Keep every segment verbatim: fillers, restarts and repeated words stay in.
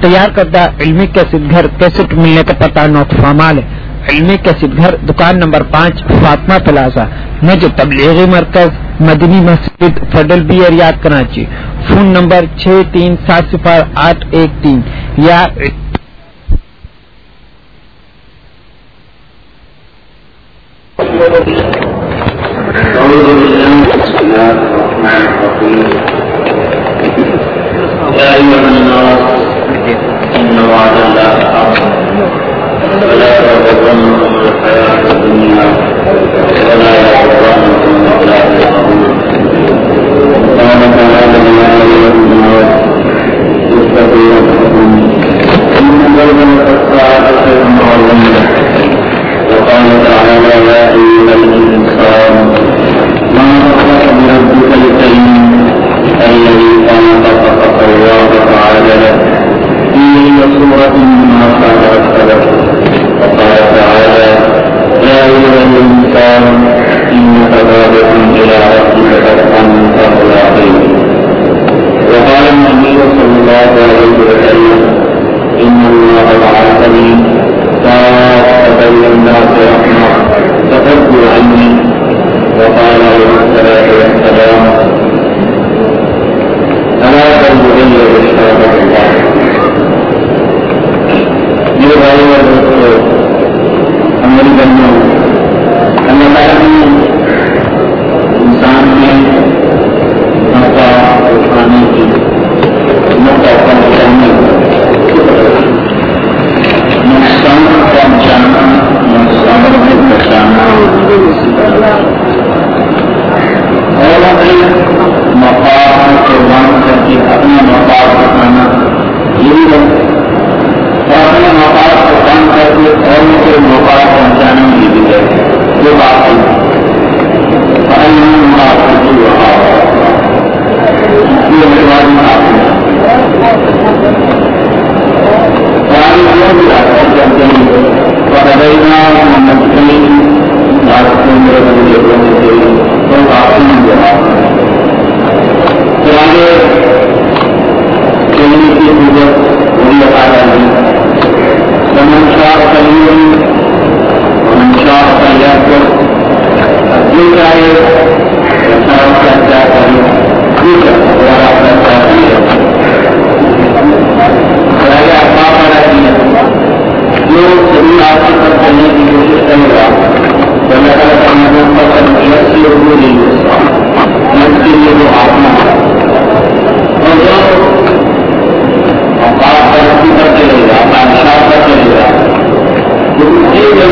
تیار کردہ علمی کیسٹ گھر کیسٹ ملنے کا پتہ نوٹ فامال ہے. علمی کیسٹ گھر دکان نمبر پانچ فاطمہ پلازا نجد تبلیغی مرکز مدنی مسجد فیڈرل بی ریاض کراچی. فون نمبر چھ تین سات صفر آٹھ ایک تین یا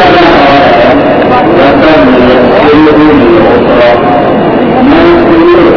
میں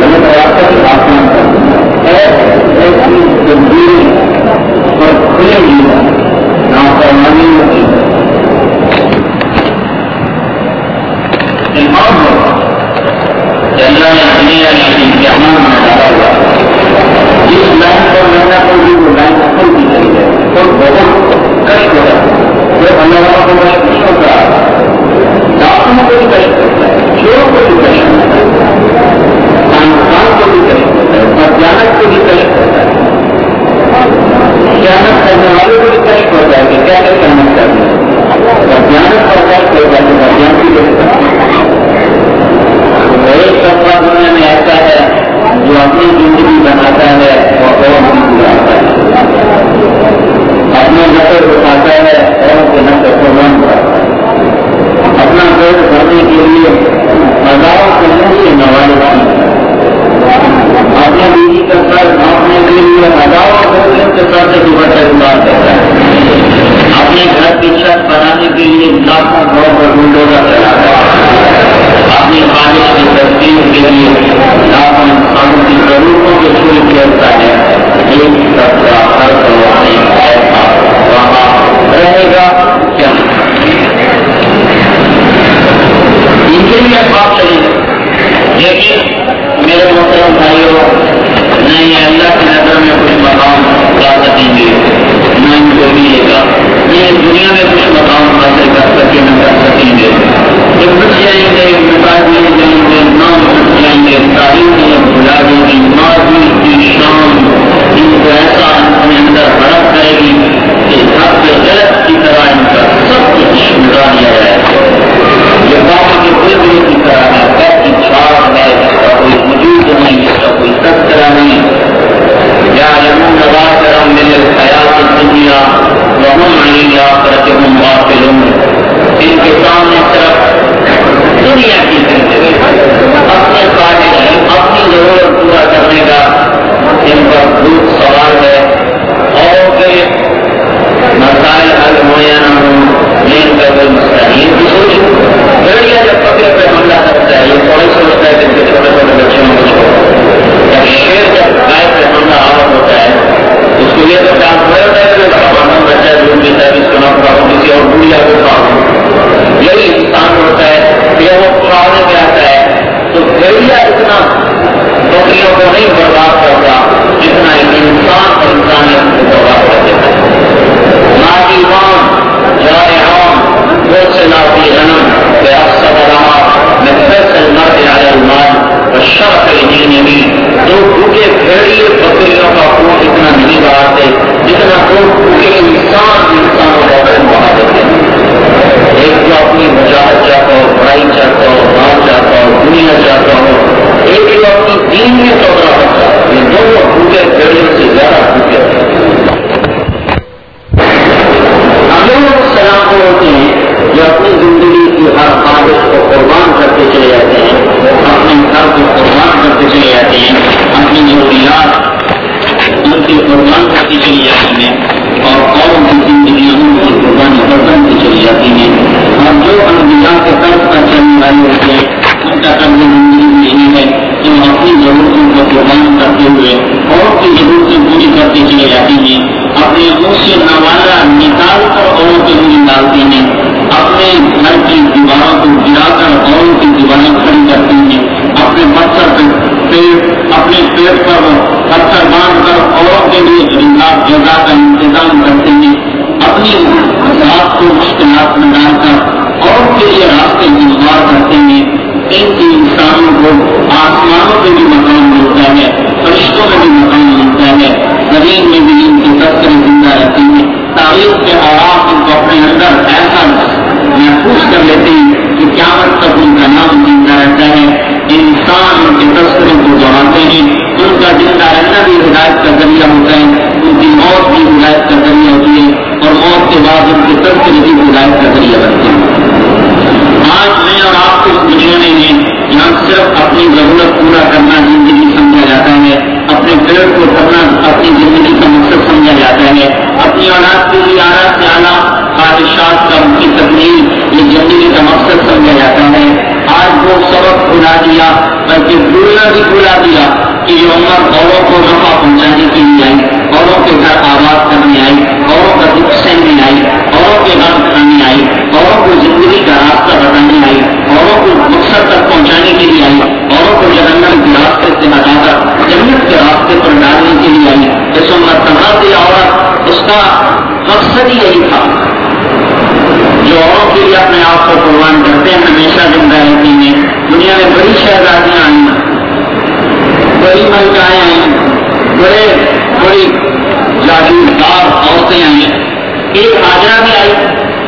قربان کرتے ہوئے اور کی ضرورتیں پوری کرتے چلے جاتے ہیں. اپنے منہ سے نوالا نکال کر اوروں کے منہ ڈالتے ہیں. اپنے گھر کی دیواروں کو گرا کر اوروں کی دیواریں کھڑی کرتے ہیں. اپنے پتھر پیڑ اپنے پیڑ پر پتھر باندھ کر اوروں کے لیے جگہ کا انتظام کرتے ہیں. اپنی ذات کو مشکلات میں ڈال کر اور کے لیے راستے ہموار کرتے ہیں. ان کی انسانوں کو آسمانوں میں بھی مقام ملتا ہے, فرشتوں میں بھی مقام ملتا ہے, زمین میں بھی ان کی تذکرے زندہ رہتی ہیں. تاریخ کے آواز ان کو اپنے اندر ایسا محفوظ کر لیتے ہیں کہ قیامت تک ان کا نام زندہ رہتا ہے. انسان ان کے تذکرے کو دوہراتے ہیں. ان کا زندہ رہنا بھی ہدایت کا ذریعہ ہوتا ہے, ان کی موت بھی ہدایت کا ذریعہ ہوتی ہے, اور موت کے بعد ان کے تذکرے بھی ہدایت کا ذریعہ بنتے ہیں. آج میں اور آپ کو اس دنیا میں ہیں جہاں صرف اپنی ضرورت پورا کرنا زندگی سمجھا جاتا ہے, اپنے پیڑ کو کرنا اپنی زندگی کا مقصد سمجھا جاتا ہے, اپنی اولاد کے لیے اعلیٰ سے اعلیٰ خواہشات کا ان کی تکمیل یہ زندگی کا مقصد سمجھا جاتا ہے. آج وہ سبق بھلا دیا, بلکہ بھولنا بھی بھلا دیا کہ یہ امت اوروں کو نفع پہنچانے کے لیے آئی, اوروں کے گھر آباد کرنے آئی, اوروں کا دکھ سہنے آئی, اوروں کے غم کھانے آئی, اوروں کو زندگی کا راستہ بتانے آئی, اوروں کو مقصد تک پہنچانے کے لیے آئی, اوروں کو جہنم کے راستے سے ہٹا کر جنت کے راستے پر ڈالنے کے لیے آئی. اس امت تمام عورت اس کا مقصد ہی یہی تھا. جو اوروں کے لیے اپنے آپ کو قربان کرتے ہیں ہمیشہ زندہ رہتی ہیں. دنیا میں بڑی شہزادیاں آئیں, بڑی ملکائیں آئیں, بڑے بڑی جاگیردار عورتیں آئیں. ایک حاجرہ بھی آئی.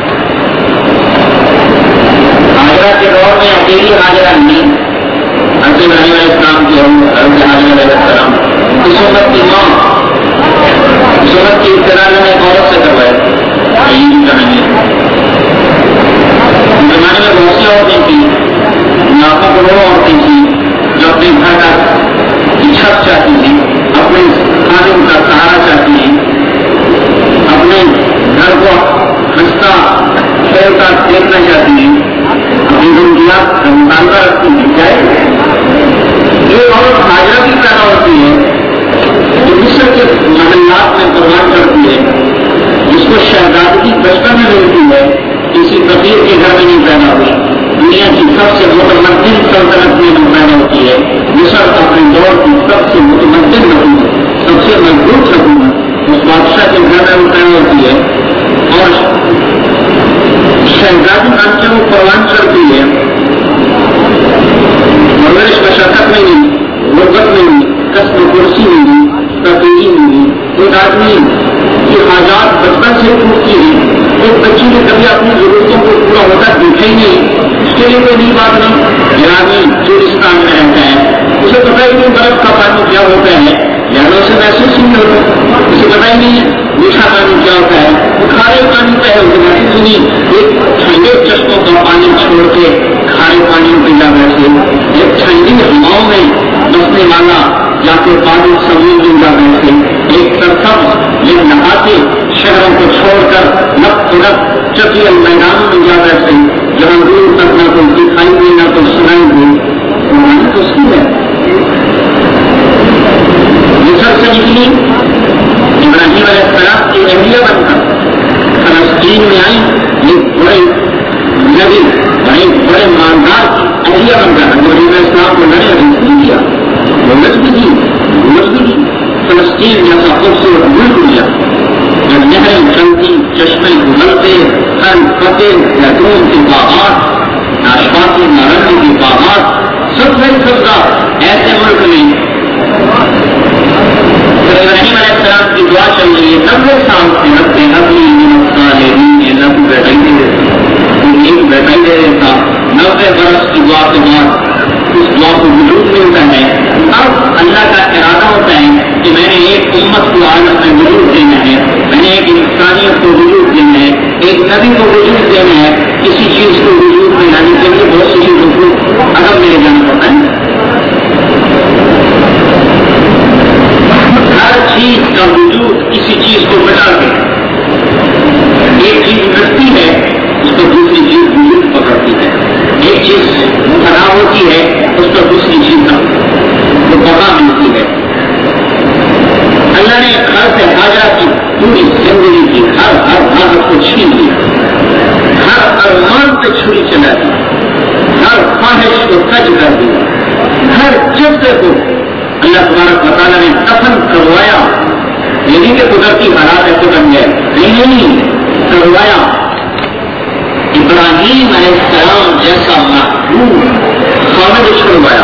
حاجرہ کے دور میں اکیلی حاجرہ نہیں, حضرت ابراہیم علیہ السلام کی حضرت حاجرہ علیہ السلام اس وقت کی ماں اس وقت کی ابتدا میں ایک عورت سے کروائے. یہی کہانی ہے. زمانے میں بہت سی عورتیں تھیں, لاکھوں کروڑوں عورتیں تھیں جو اپنے گھر کا چھت چاہتی ہیں, اپنے کھانے کا سہارا چاہتی ہیں, اپنے گھر کو ہنستا کھیلتا دیکھنا چاہتی ہیں, اپنی ضروریات کا مطالبہ رکھتی ہیں. چاہے یہ عورت حاجرہ بھی پیدا ہوتی ہے جو مصر کے محلات میں قربان کرتی ہے, جس کو شہزادگی بچپن میں ملتی ہے, کسی فقیر کے گھر میں نہیں پیدا ہوئی. دنیا کی سب سے متمدن سلطنت میں پیدا ہوتی ہے. مصر اپنے دور کی سب سے متمدن حکومت, سب سے مضبوط حکومت اس بادشاہ کے گھر میں پیدا ہوتی ہے, اور شہزادی بن کے وہ قربان کرتی ہے. پرورش مشقت میں نہیں, غربت میں نہیں, کسب کرسی میں نہیں, تفریحی میں نہیں. ایک آدمی کی حاجات بچپن سے پوچھتی ہے. ایک بچی نے کبھی اپنی ضرورتوں کو پورا ہوتا دیکھا ہی نہیں, اس کے لیے کوئی نئی بات نہیں. یہ آدمی چورستان میں رہتا ہے, اسے پتا ہی نہیں برف کا پانی کیا ہوتا ہے, یعنی اسے محسوس ہی نہیں ہوتا. اسے پتا ہی نہیں میٹھا پانی کیا ہوتا ہے, وہ کھارے پانی کا ہے. اسے محسوس نہیں ایک ٹھنڈے چشموں کا پانی چھوڑ کے کھارے پانی پہ جا بیٹھے, ایک ٹھنڈی ہواؤں میں بسنے والا جا کے پانی سمجھ میں جا بیٹھے, ایک سرسبز یہ نہاتے شہروں کو چھوڑ کر نب نب چکیل میدانوں میں جا بیٹھے, جہاں دور تک نہ تو دکھائی دے نہ تو سنائی دے. قربانی تو اس کی ہے. مصر سے نکلی ابراہیم علیہ السلام کی اہلیہ بن کر فلسطین میں آئی. ایک بڑے نبی بڑے بڑے ماندار کی اہلیہ بن کر ابراہیم علیہ السلام کو لڑے نہیں کیا, دولت بھی دی, دولت بھی دی. فلسطین جیسا خوبصورت ملک لیا, جب نہریں چلتی, چشمے گزرتے, ہر پتے زیتون کے باغات, ناشپاتی نارنگی کے باغات, سب سے سبزہ ایسے ملک میں ابراہیم علیہ السلام کی دعا چل رہی ہے. نبے سال سے رکھتے نبی نب بیٹھائی دے ایک بیٹھائی دے دیتا. نبے برس کی دعا کے بعد اس دعا کو وجود ملتا ہے. اب اللہ کا ارادہ ہوتا ہے کہ میں نے ایک امت کو عالم میں وجود دینا ہے, میں نے ایک انسانیت کو وجود دینا ہے, ایک نبی کو وجود دینا ہے. کسی چیز کو وجود میں لانے کے لیے بہت سی چیزوں کو ادب میرے جانا پڑتا ہے. ہر چیز کا وجود کسی چیز کو بچا کے, ایک چیز مٹتی ہے اس کو دوسری چیز وجود پکڑتی ہے, ایک چیز خراب ہوتی ہے اس پر دوسری چیز کا وہ بقا ملتی ہے. پوری زندگی کی ہر ہر راحت کو چھین لیا، ہر ارمان پہ چھری چلا دی، ہر خواہش کو کج کر دیا، ہر جذبے کو اللہ تبارک و تعالیٰ نے دفن کروایا. یہ نہیں کہ قدرتی حالات ایسے بن گئے، نہیں کروایا. ابراہیم علیہ السلام جیسا محبوب خالد چھڑوایا،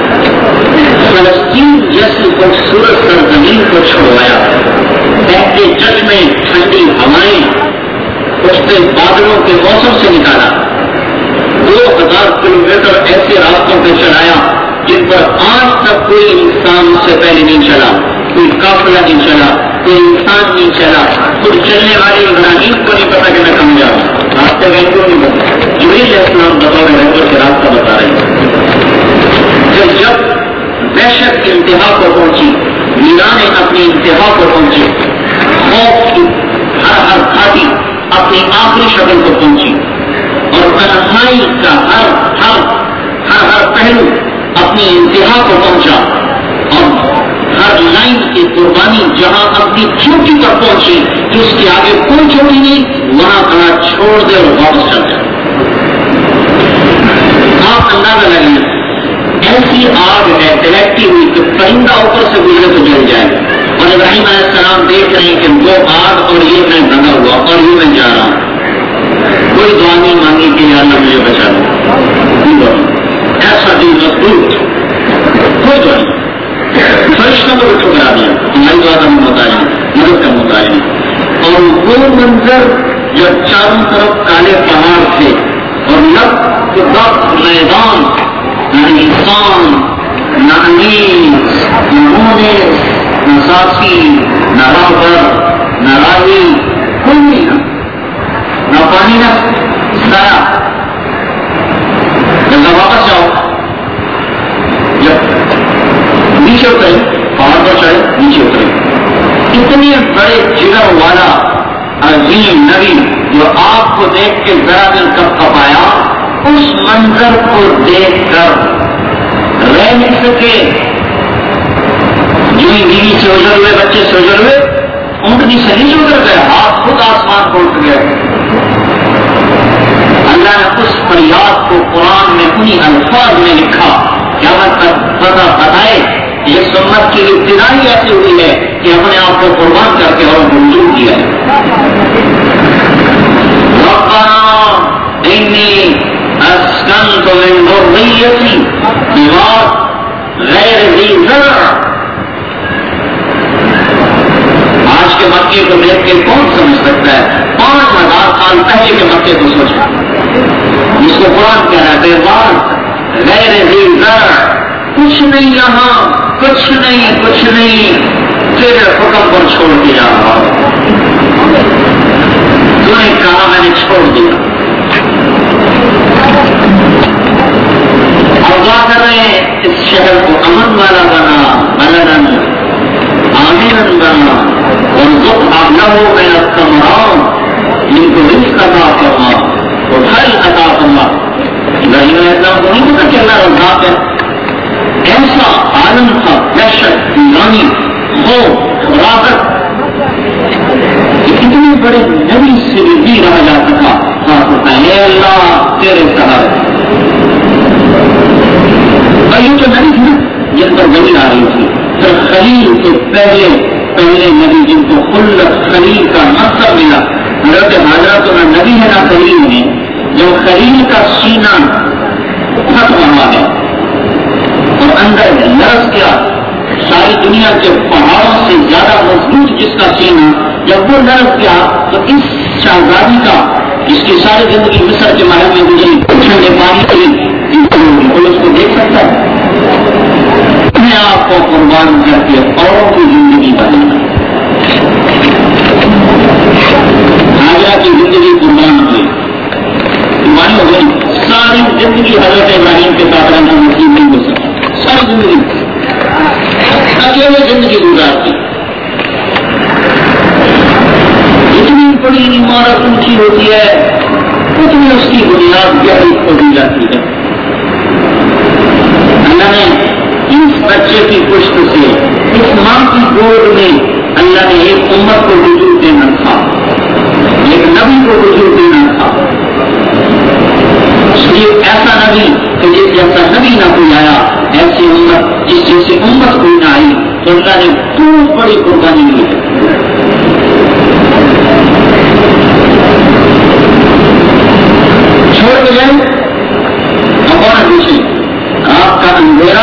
فلسطین جیسی خوبصورت سرزمین کو چھڑوایا، بہتے چشمے، ٹھنڈی ہوائیں، اٹھتے بادلوں کے موسم سے نکالا، دو ہزار کلو میٹر ایسے راستوں پہ چلایا جن پر آج تک کوئی انسان اس سے پہلے نہیں چلا، کوئی قافلہ نہیں چلا، کوئی انسان نہیں چلا. خود چلنے والے ابراہیم کو نہیں پتا کہ میں کہاں جاؤں، راستے میں کو نہیں پتا. جبریل علیہ السلام بطور رہبر سے راستہ بتا رہے ہیں. پھر جب وحشت کی انتہا کو پہنچی، ویرانے اپنی انتہا کو پہنچے، خوف کی ہر ہر گھاٹی اپنی آخری شکل کو پہنچی، اور تنہائی کا ہر ہر ہر ہر پہلو اپنی انتہا کو پہنچا، اور ہر لائن کی قربانی جہاں اپنی چوٹی پر پہنچی کہ اس کے آگے کوئی چوٹی نہیں، وہاں کھڑا چھوڑ دے اور واپس چل جائے. آپ اندازہ لگیں ایسی آگ ہے تلکتی ہوئی کہ پرندہ اوپر سے گزرے تو جل جائے، اور ابراہیم علیہ السلام دیکھ رہے ہیں کہ وہ آگ اور یہ میں بنا ہوا اور یہ میں جا رہا ہوں. کوئی دعا نہیں مانگی کہ یا اللہ مجھے بچا دو، ایسا دل مضبوط، کوئی دعا نہیں. فرشتوں کو بھی ٹھکرا دیا، ہماری دعا کا محتاج ہے، مدد کا محتاج ہے. اور وہ منظر جب چاروں طرف کالے پہاڑ تھے اور لب کے وقت میدان، نہ انسان، نہ انیس، نہ مونس، نہ ساسی، نہ راہبر، نہ راہی، کوئی نہیں، نہ پانی نہ سایہ. جب واپس جاؤ، جب نیچے اترے پہاڑ پر چڑھے، نیچے اترے، اتنے بڑے جگر والا عظیم نبی جو آپ کو دیکھ کے ذرا دل کب کب آیا، اس منظر کو دیکھ کر رہ نہیں سکے. جو بیوی سے اجڑ ہوئے، بچے سے اجڑ ہوئے، اونٹنی سے نیچے اتر گئے، ہاتھ خود آسمان کو اٹھ گئے. اللہ نے اس فریاد کو قرآن میں انہی الفاظ میں لکھا، کیا مطلب پتا بتائے یہ سنت کی ابتدائی ایسی ہوئی ہے کہ اپنے آپ کو قربان کر کے اور منظور کیا ہے. ربنا انی اسکنت من ذریتی بواد غیر ذی زرع. آج کے مکے کو دیکھ کے کون سمجھ سکتا ہے پانچ ہزار سال پہلے کے مکے کو سوچا، جس کو قرآن کہہ رہا ہے باد غیر ذی زرع، کچھ نہیں یہاں، کچھ نہیں کچھ نہیں، تیرے حکم پر چھوڑ دیا، تو نے کہا میں نے چھوڑ دیا. اب دعا کر رہے ہیں اس شہر کو امن والا بنا، بلدن آمین بنا، اور دکھ آپ نہ ہو میں الثمرات، جن کو رزق عطا فرما اور پھل عطا فرما. ابراہیم علیہ السلام کو نہیں پتا کہ اللہ رزاق ہے. ایسا عالم تھا، وحشت، ویرانی، خوف، راحت، اتنے بڑے نبی سے بھی رہا جا سکا. اے اللہ تیرے سہارے. اور یہ جو نبی تھی جن پر وحی آ رہی تھی، پھر خلیل کے پہلے پہلے نبی جن کو خلت خلیل کا مقصد ملا. حضرت حاجرہ تو نہ نبی ہے نہ خلیل ہے، جو خلیل کا سینہ ختم ہوا ہے اور اندر لرز گیا. ساری دنیا کے پہاڑوں سے زیادہ مضبوط جس کا سینہ، جب وہ لرز گیا تو اس شہزادی کا جس کی ساری زندگی مصر کے محل میں گزری، ٹھنڈے پانی کی اس کو دیکھ سکتا ہے. اپنے آپ کو قربان کر کے اوروں کی زندگی بنانا. حاجرہ کی زندگی قربان ہوئی، قربانی ہو گئی. ساری زندگی حضرت ابراہیم کے ساتھ رہنا نصیب نہیں ہو سکتا. ساری زندگی اکیلے زندگی گزارتی. اتنی بڑی عمارت اونچی ہوتی ہے، اتنی اس کی بنیاد گہری کھودی جاتی ہے. اللہ نے اس بچے کی پشت سے، اس ماں کی گود میں اللہ نے ایک امت کو وجود ایسی امت جس جیسی امت کوئی نہ آئی تو اللہ نے بہت بڑی قربانی لی ہے. چھوڑ کے جائیں اور پوچھیں آپ کا اندھیرا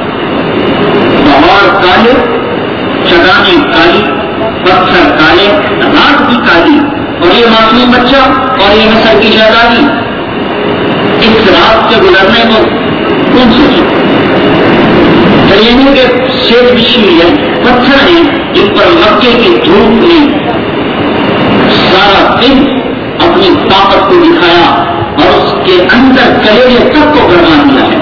پہاڑ کالے چٹانیں کالی پتھر کالے رات بھی کالی اور یہ معصوم بچہ اور یہ مصر کی شہزادی اس رات کے گزرنے کو کون سوچے؟ دریانے کے شیر بچھی ہے پتھر ہیں جن پر مکے کی دھوپ نے سارا دن اپنی طاقت کو دکھایا اور اس کے اندر کلیجے تک کو گرما دیا ہے.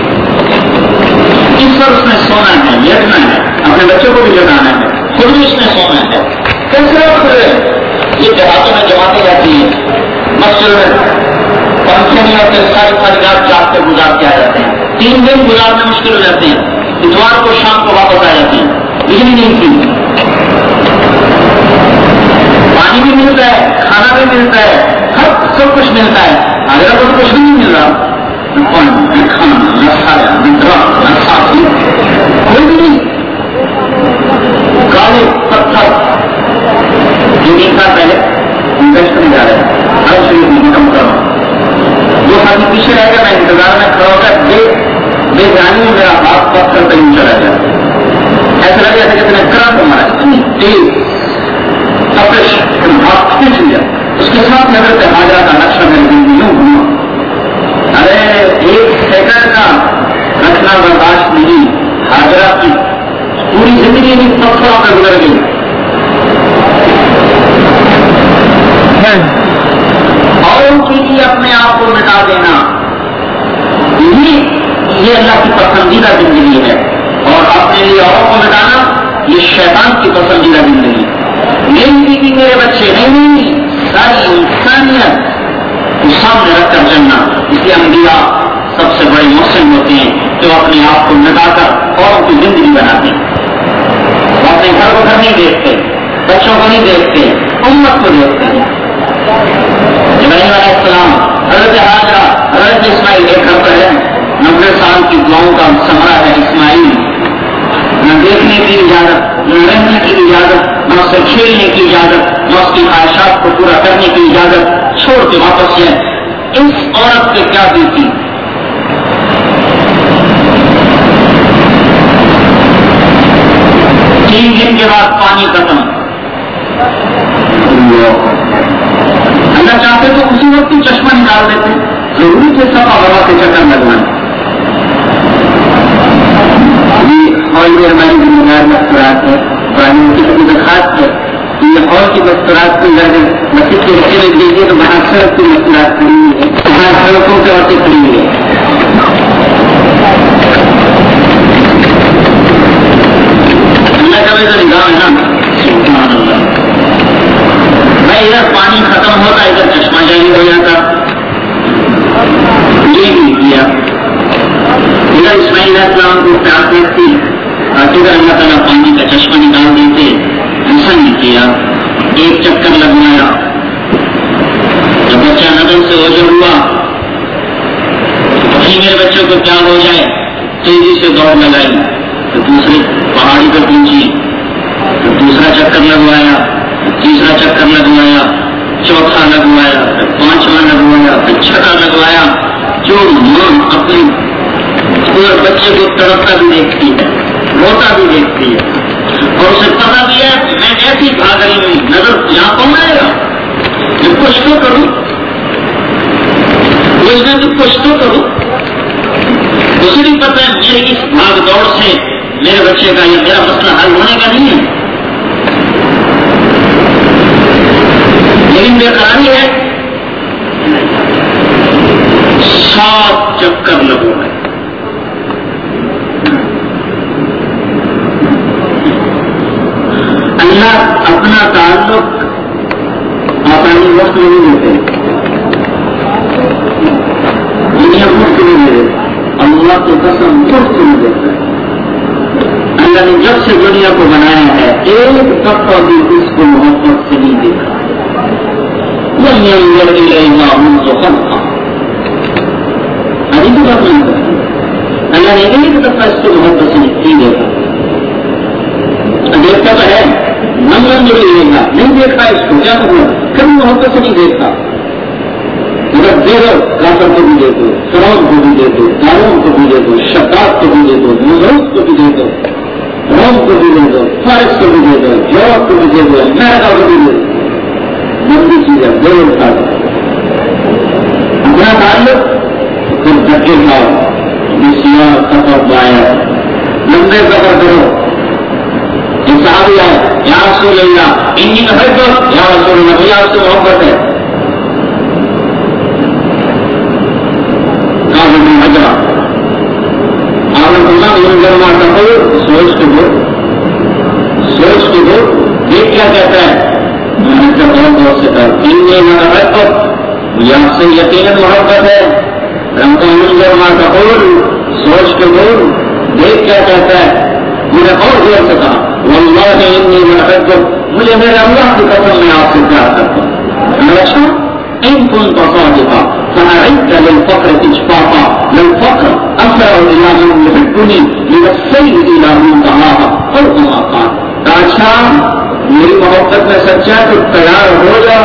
اس پر اس نے سونا ہے لیٹنا ہے اپنے بچوں کو بھی لگانا ہے خود بھی اس نے سونا ہے. کیسے یہ دیہاتوں میں جماتے جاتی ہیں مسجد میں پنکھے نہیں ہوتے ساری ساری رات جاگ کے گزار کے آ جاتے ہیں. تین دن گزارنے مشکل ہو جاتے ہیں. اتوار کو شام کو واپس آ جاتے ہیں. بجلی نہیں تھی پانی بھی ملتا ہے کھانا بھی ملتا ہے ہر سب کچھ ملتا ہے. اگر کو کچھ بھی نہیں مل رہا نہ کھانا نہ کھایا نہ درخت نہ ساتھی کوئی بھی نہیں. کالے پتھر جو ایک سال پہلے انویسٹ میں جا رہے ہیں ہر شریف میں کم کرو دو سال پیچھے رہ گیا میں انتظار میں کھڑا ہو کر بے بے جانی میرا ہاتھ پتھر پہ یوں چلا گیا. ایسا لگا جیسے کہ میں کرا تو مارا اتنی تیز اپنے ہاتھ کھینچ لیا. اس کے ساتھ نظر سے حاجرہ کا نقشہ میرے دل میں یوں گھوما. ارے ایک سیکنڈ کا رکھنا برداشت نہیں. حاجرہ کی پوری زندگی بھی پتھروں پہ گزر گئی. اور ان کے لیے اپنے آپ کو مٹا دینا یہ اللہ کی پسندیدہ زندگی ہے اور اپنے لیے اور کو مٹانا یہ شیطان کی پسندیدہ زندگی. میری بیوی میرے بچے نہیں ساری انسانیت کو سامنے رکھ کر چلنا. اس لیے انبیاء سب سے بڑے محسن ہوتے ہیں جو اپنے آپ کو مٹا کر اور کی زندگی بناتے ہیں. وہ اپنے گھر کو گھر نہیں دیکھتے بچوں کو نہیں دیکھتے امت کو دیکھتے ہیں. ابراہیم علیہ السلام حضرت حاجرہ حضرت اسماعیل ایک گھر پر ہے. نبے سال کی دعاؤں کا ثمرہ ہے اسماعیل. نہ دیکھنے کی اجازت نہ رہنے کی اجازت نہ اس سے کھیلنے کی اجازت نہ اس کی خواہشات کو پورا کرنے کی اجازت چھوڑ کے واپس جائے. اس عورت پہ کیا بیتی. تین دن کے بعد پانی ختم. اللہ چاہتے تو اسی وقت ہی چشمہ نکال دیتے. ضروری تھے سب ہوا کے چکر لگوانے. ہال ہماری ذمہ دار مستورات ہے قانون کی کبھی درخواست ہے کہ یہ ہال کی مستورات کو مسجد کے حصے میں دیجیے تو وہاں سڑک کی مستورات کھڑی ہوئی ہے وہاں سڑکوں پہ عورتیں کھڑی ہوئی ہے. اللہ کا ویسا نظام ہے نا. بھائی ادھر پانی ختم ہوتا ادھر چشمہ جاری ہو جاتا. یہ نہیں کیا ادھر اسماعیل علیہ السلام کو پیار دیکھتی ادھر اللہ تعالیٰ پانی کا چشمہ نکال دیتے. ایسا نہیں کیا. ایک چکر لگوایا جب بچہ نظر سے اوجھل ہوا کہیں میرے بچوں کو کیا ہو جائے تیزی سے دوڑ لگائی تو دوسری پہاڑی پر پہنچی تو دوسرا چکر لگوایا تیسرا چکر لگوایا چوتھا لگوایا پھر پانچواں لگوایا پھر چھٹا لگوایا. جو ماں اپنے اور بچے کو تڑپتا بھی دیکھتی ہے روتا بھی دیکھتی ہے اور اسے پتا بھی ہے کہ میں ایسی بھاگ رہی ہوں نظر یہاں کون آئے گا میں کچھ تو کروں میں تو کچھ تو کروں. اسے بھی پتا ہے میری اس بھاگ دوڑ سے میرے بچے کا یا میرا مسئلہ حل ہونے کا نہیں ہے لیکن بے قراری ہے. سات چکر لگو ہے. اللہ اپنا تعلق آسانی وقت میں نہیں دیتے دنیا مفت نہیں دے دیتا. اللہ کی قسم مفت نہیں دیتا. اللہ نے جب سے دنیا کو بنایا ہے ایک دفعہ بھی اس کو محبت سے نہیں دیتا. ابھی تو بات نہیں کرتی اللہ نے ایک دفعہ اس کو محبت سے نہیں دیکھا. دیکھتا تو ہے نمبر جو نہیں دیکھا نہیں دیکھتا اس کو کیا ہوا کبھی محبت سے نہیں دیکھتا. مگر دے دو کافر کو بھی دے دو, فرعون کو بھی دے دو, قارون کو بھی دے دو, شداد کو بھی دے دو, نمرود کو بھی دے دو, روم کو بھی دے دو, فارس کو بھی دے دو, یورپ کو بھی دے دو, امریکہ کو بھی دے دو. لمبی چیز ہے دو اٹھا دو اپنا تعلق پھر دھکے کھاؤ سیاح سفر بایا لمبے سفر کرو. صحابی آئے یا رسول اللہ انی محبت یا رسول اللہ مجھے آپ سے محبت ہے. حجرا آپ نے پوچھا گرما کپڑ سوچ کے دو سوچ کے دو دیکھ کیا کہتا ہے. میں نے کہا بہت بہت سے کہا تین محبت مجھے آپ سے یقیناً محبت ہے. گرما کپڑ سوچ کے دو دیکھ کیا کہتا ہے. مجھے اور دیر سے کہا واللہ انی محبت مجھے میرے اللہ کی قسم میں آپ سے پیار کرتا ہوں. اچھا ان كنت صادقا فأعد للفقر إشفاقا للفقر أسرع إلى من يحبني من السيد إلى منتهاها أو كما قال. اچھا میری محبت میں سچا تو تیار ہو جا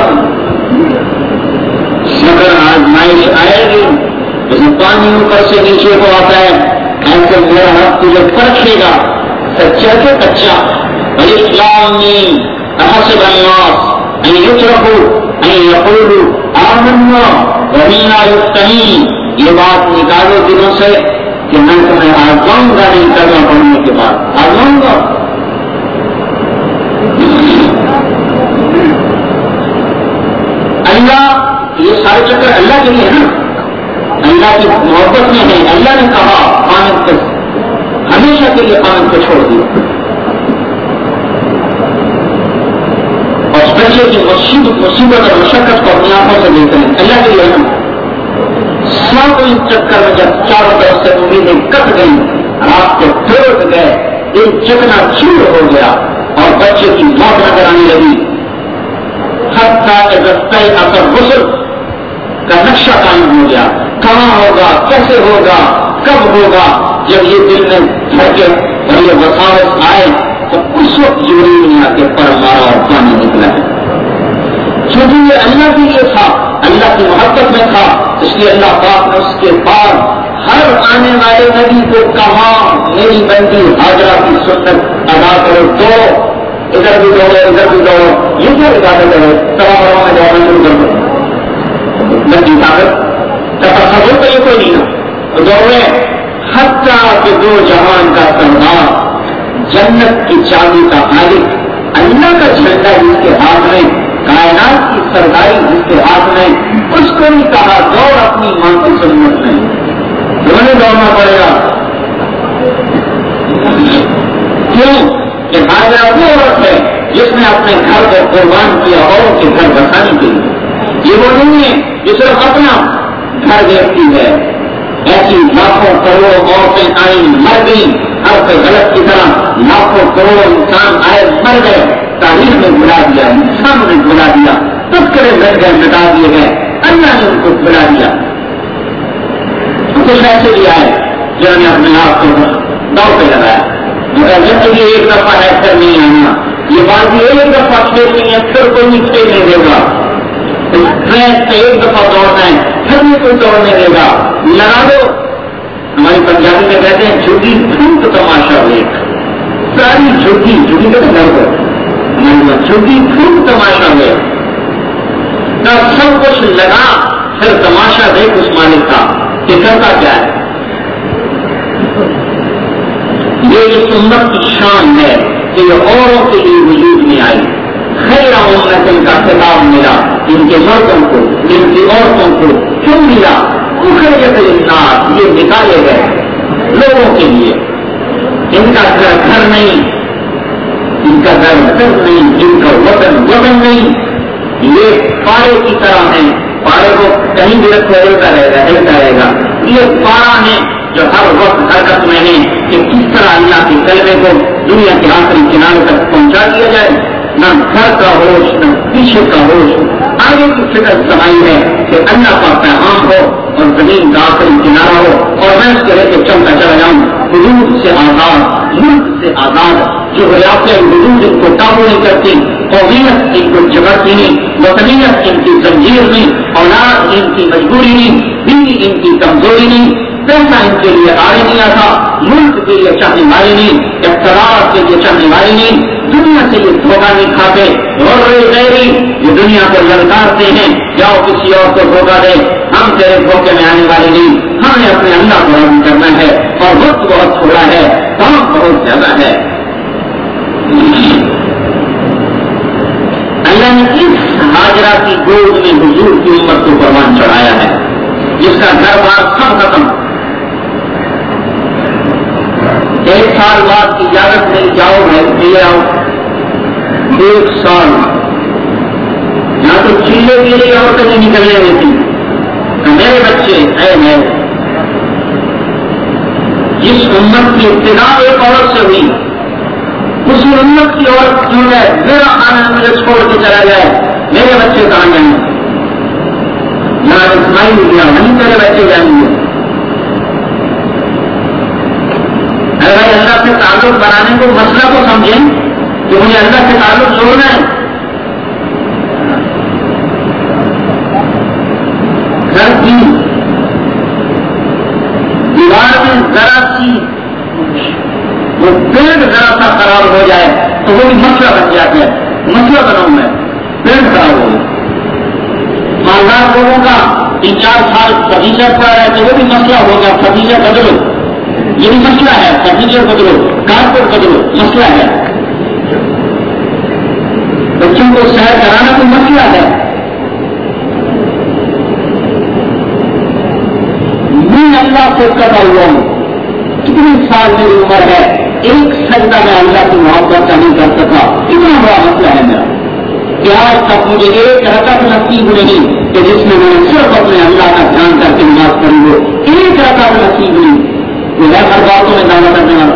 مگر آزمائش آئے گی جیسے پانی اوپر سے نیچے کو آتا ہے ایسے میرا حق تجھے پرکھے گا سچا کہ کچا. اسلامی احسب الناس ان يتركوا ان يقولوا آمنا وهم لا يفتنون. یہ بات نکالو دلوں سے کہ میں تمہیں آزماؤں گا نہیں کرنا پڑنے کے بعد آزماؤں گا. اللہ یہ سارے چکر اللہ کے لیے ہے نا, اللہ کی محبت میں ہے. اللہ نے کہا خامد کو ہمیشہ کے لیے خامد کو چھوڑ دیا اور بچے کی مصیبت اور مشقت کو اپنی آنکھوں سے دیکھتے ہیں. اللہ کے لیے ہے نا. سب ان چکر میں جب چاروں طرف سے امیدیں کٹ گئی رات کو ٹوٹ گئے ایک چکنا چور ہو گیا اور بچے کی موت نظر آنے لگی. حتیٰ کہ رستے اثر غسل کا نقشہ قائم ہو گیا. کہاں ہوگا, کیسے ہوگا, کب ہوگا. جب یہ دل میں دھڑکے اور یہ وساوس آئے تو اس وقت جبریل نے آ کے پر مارا اور پانی نکلا ہے. کیونکہ یہ اللہ کے لیے تھا, اللہ کی محبت میں تھا, اس لیے اللہ پاک نے اس کے بعد ہر آنے والے نبی کو کہا میری بندی حاجرہ کی سنت ادا کرو. دو ادھر بھی دوڑو ادھر بھی دوڑو. یہ کیا عبادت ہے سوا بروں میں دوڑنا شروع کر دو بندی طاقت تصور تو یہ کوئی نہیں نا دوڑے. حتیٰ کہ دو جہان کا سردار جنت کی چابی کا مالک اللہ کا جھنڈا جس کے ہاتھ میں کائنات کی سرداری جس کے ہاتھ میں اس کو بھی کہا دوڑ اپنی ماں کی سنت میں. دونوں دوڑنا پڑے گا. کیوں کہ حاجرہ وہ عورت ہے جس نے اپنے گھر کو قربان کیا اور کے گھر بسانے کے لیے. یہ وہ نہیں ہے جو صرف اپنا گھر دیکھتی ہے. ایسی لاکھوں کروڑوں عورتیں آئی مر گئی ہر پہ غلط کی طرح. لاکھوں کروڑوں انسان آئے مر گئے. تاریخ میں بلا دیا, انسان نے بلا دیا, تذکرے بیٹھ گئے مٹا دیے گئے. اللہ نے ان کو بلا دیا. کچھ ایسے بھی آئے جنہوں نے اپنے آپ کو داؤ پہ لگایا. زندگی ایک دفعہ ایکٹر نہیں آنا, یہ بات بھی ایک دفعہ کھیلنی ہے پھر کوئی نہیں کھیلنے دے گا. ٹرین سے ایک دفعہ دوڑنا ہے پھر بھی کوئی دوڑنے دے گا. لگا دو. ہماری پنجابی میں کہتے ہیں جھوٹی پھوٹ تماشا دیکھ. ساری جھوٹی جھوٹی کا گھر ہو ہماری جھوٹی پھوٹ تماشا ہے. سب کچھ لگا پھر تماشا دیکھ اس مالک کا کہ کرتا کیا ہے. یہ اس امت کی شان ہے کہ یہ اوروں کے لیے وجود میں آئی. خیر امت ان کا خطاب ملا ان کے مردوں کو ان کی عورتوں کو کیوں ملا. مخرجت الناس یہ نکالے گئے لوگوں کے لیے. ان کا گھر گھر نہیں, ان کا گھر گھر نہیں, ان کا وطن وطن نہیں. یہ پارے کی طرح ہے. پارے کو کہیں بھی رکھے ہلتا رہے گا ہلتا رہے گا. یہ پارا ہے جو ہر وقت حرکت میں ہے کہ کس طرح اللہ کے کلمے کو دنیا کے آخری کنارے تک پہنچا دیا جائے. نہ گھر کا ہوش نہ پیچھے کا ہوش، آگے کی فکر سمائی ہے کہ اللہ کا پیغام ہو اور زمین کا آخری کنارہ ہو اور میں اس کے لے کے چلتا چلا جاؤں، حدود سے آزاد، ملک سے آزاد، جو ریاستیں حدود ان کو قابو نہیں کرتی، قومیت ان کو جگڑتی نہیں، وطنیت ان کی زنجیر نہیں، اولاد ان کی مجبوری نہیں، بیوی ان کی کمزوری نہیں، پیسہ ان کے لیے آڑے نہیں آتا، ملک کے لیے چاہنے والے نہیں، اقتدار کے لیے چاہنے والے نہیں، دنیا سے یہ دھوکہ نہیں کھاتے، اور یہ دنیا کو للکارتے ہیں جاؤ کسی اور کو دھوکہ دے، ہم تیرے دھوکے میں آنے والے نہیں، ہمیں اپنے اللہ کو راضی کرنا ہے، اور وقت بہت تھوڑا ہے، کام بہت زیادہ ہے۔ اللہ نے اس ہاجرہ کی گود میں حضور کی امت کو قربان چڑھایا ہے، جس کا گھر بار سب ختم، ایک سال بعد کی اجازت نہیں، جاؤ بھائی لے آؤ، ایک سال نہ تو چیلے کے لیے اور کہیں نکلنے دیتی، میرے بچے اے میں جس امت کی ابتدا ایک عورت سے ہوئی، اسی امت کی عورت جو ہے میرا آنا مجھے چھوڑ کے چلا جائے، میرے بچے کہاں جائیں گے؟ نہ اسماعیل گیا وہیں میرے بچے جائیں گے۔ اگر اللہ سے تعلق بنانے کو مسئلہ کو سمجھیں کہ مجھے اللہ سے تعلق جوڑنا ہے، گھر کی دیوار میں ذرا سی وہ پیڑ ذرا سا خراب ہو جائے تو وہ بھی مسئلہ بن جاتا ہے، مسئلہ بناؤں میں پیڑ خراب ہو جائے، مالدار لوگوں کا تین چار سال فرنیچر پڑا ہے تو وہ بھی مسئلہ ہوگا، فرنیچر بدلو، یہ بھی مسئلہ ہے، فرنیچر بدلو، کارپیٹ بدلو، مسئلہ ہے، بچوں کو سیر کرانا کوئی مسئلہ ہے۔ میں اللہ سے کٹا ہوا ہوں، کتنے سال میری عمر ہے، ایک سجدہ میں اللہ کی محبت کا نہیں کر سکا، اتنا بڑا مسئلہ ہے میرا کہ آج تک مجھے ایک رکعت نصیب نہیں کہ جس میں میں نے صرف اپنے اللہ کا دھیان کر کے نماز پڑھی ہو، ایک رکعت نصیب نہیں، ہر باتوں میں دعویٰ کرنے والا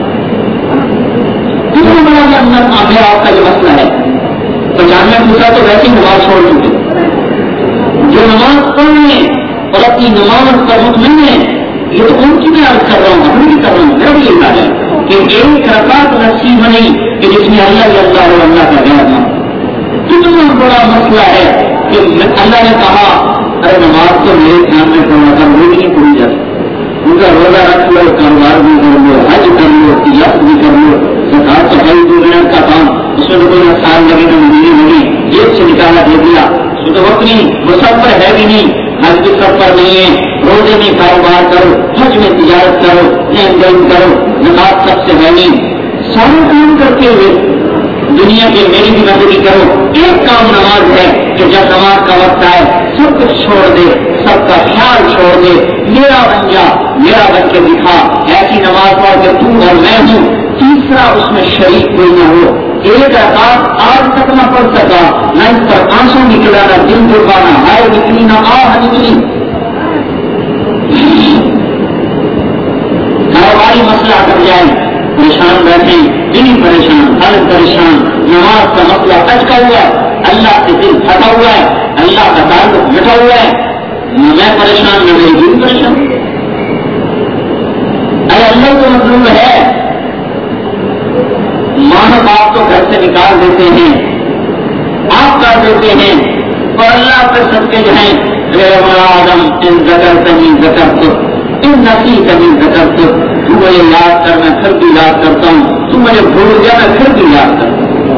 کتنا بڑا کہ اندر آگے آپ کا یہ مسئلہ ہے۔ پچانوے فیصد تو ویسے ہی نماز چھوڑ چکے، جو نماز پڑھنے اور اپنی نماز پر مطمئن ہے، یہ تو ان کی بھی عرض کر رہا ہوں، اپنی بھی کر رہا ہوں، میرا بھی یہ خیال ہے کہ ایک رکعت نصیب نہیں کہ جس میں اللہ یا اللہ اور اللہ کا غیر تھا، کتنا بڑا مسئلہ ہے کہ اللہ نے کہا ارے نماز تو میرے دھیان میں پڑھنا تھا، وہ بھی نہیں پوری جاتی، ان کا روزہ رکھ لو، کاروبار بھی کر لو، حج کر لو، تجارت بھی کر لو، زکات چڑھائی دو منٹ کا کام، اس میں تو کوئی نہ سال لگے نہ مہینے لگی، ایک سے نکالا دے دیا، اس میں تو وقت نہیں، وہ سب پر ہے بھی نہیں، حج بھی سب پر نہیں ہے، روزے میں کاروبار کرو، حج میں تجارت کرو، لین دین کرو، زکات سب سے ہے نہیں، سارے کام کرتے ہوئے دنیا کے میری بھی مدد کرو، ایک کام نماز ہے کہ جب نماز کا وقت آئے سب کچھ چھوڑ دے، سب کا خیال چھوڑ دے، میرا بن جا، میرا بن کے دکھا، ایسی نماز پڑھ کے تو اور میں ہوں، تیسرا اس میں شریک کوئی نہ ہو، ایک رکعت آج تک نہ پڑھ سکا، نہ اس پر آنسو نکلا، نہ دل ڈبانا، ہائے نکلی نہ آہ نکلی، کاروباری مسئلہ کر جائے، پریشان بیٹھے، دل پریشان، ہر پریشان، نماز کا مسئلہ اٹکا ہوا ہے، اللہ سے دل پھٹا ہوا ہے، اللہ کا تعلق مٹا ہوا ہے، میں پریشان، نہ میری دل پریشان، ارے اللہ کو مطلوب ہے، ماں باپ تو گھر سے نکال دیتے ہیں، آپ کر دیتے ہیں، اور اللہ پہ سب کے جائیں، آدم ان ذکر تنی ذکر تو ان نسی تنی ذکر تو تو مجھے یاد کر، میں پھر بھی یاد کرتا ہوں، تو مجھے بھول گیا، میں پھر بھی یاد کرتا ہوں،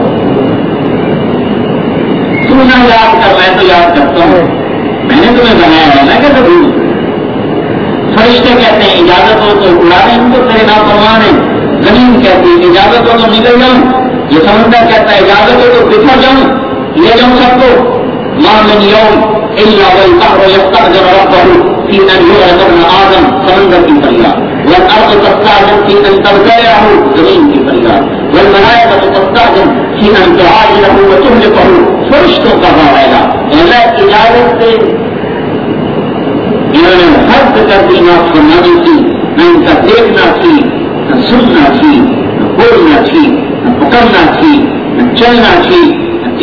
تو نہ یاد کر، میں تو یاد کرتا ہوں، میں نے تمہیں بنایا ہے، میں کیسے بھولوں؟ فرشتے کہتے ہیں اجازت ہو تو اڑا دیں، ان کو تیرے نافرمان ہیں، زمین کہتی ہے اجازت ہو تو نکل جاؤں، یہ سمندر کہتا ہے اجازت ہو تو بکھر جاؤں، لے جاؤں سب کو، ماں من یوم الا والبحر یستأذن ربه في ان يغرق ابن آدم، سمندر کی فریاد، والارض تستأذن في ان تبتلعه، زمین کی فریاد، والملائکۃ تستأذن في ان تعاجله وتهلكه، فرشتوں کا بھاوائلہ، اللہ اجازت سے انہوں نے حد کر دی، نہ فرمانی تھی، نہ ان کا دیکھنا تھی، نہ سننا تھی، نہ بولنا تھی، نہ پکڑنا تھی، نہ چلنا تھی،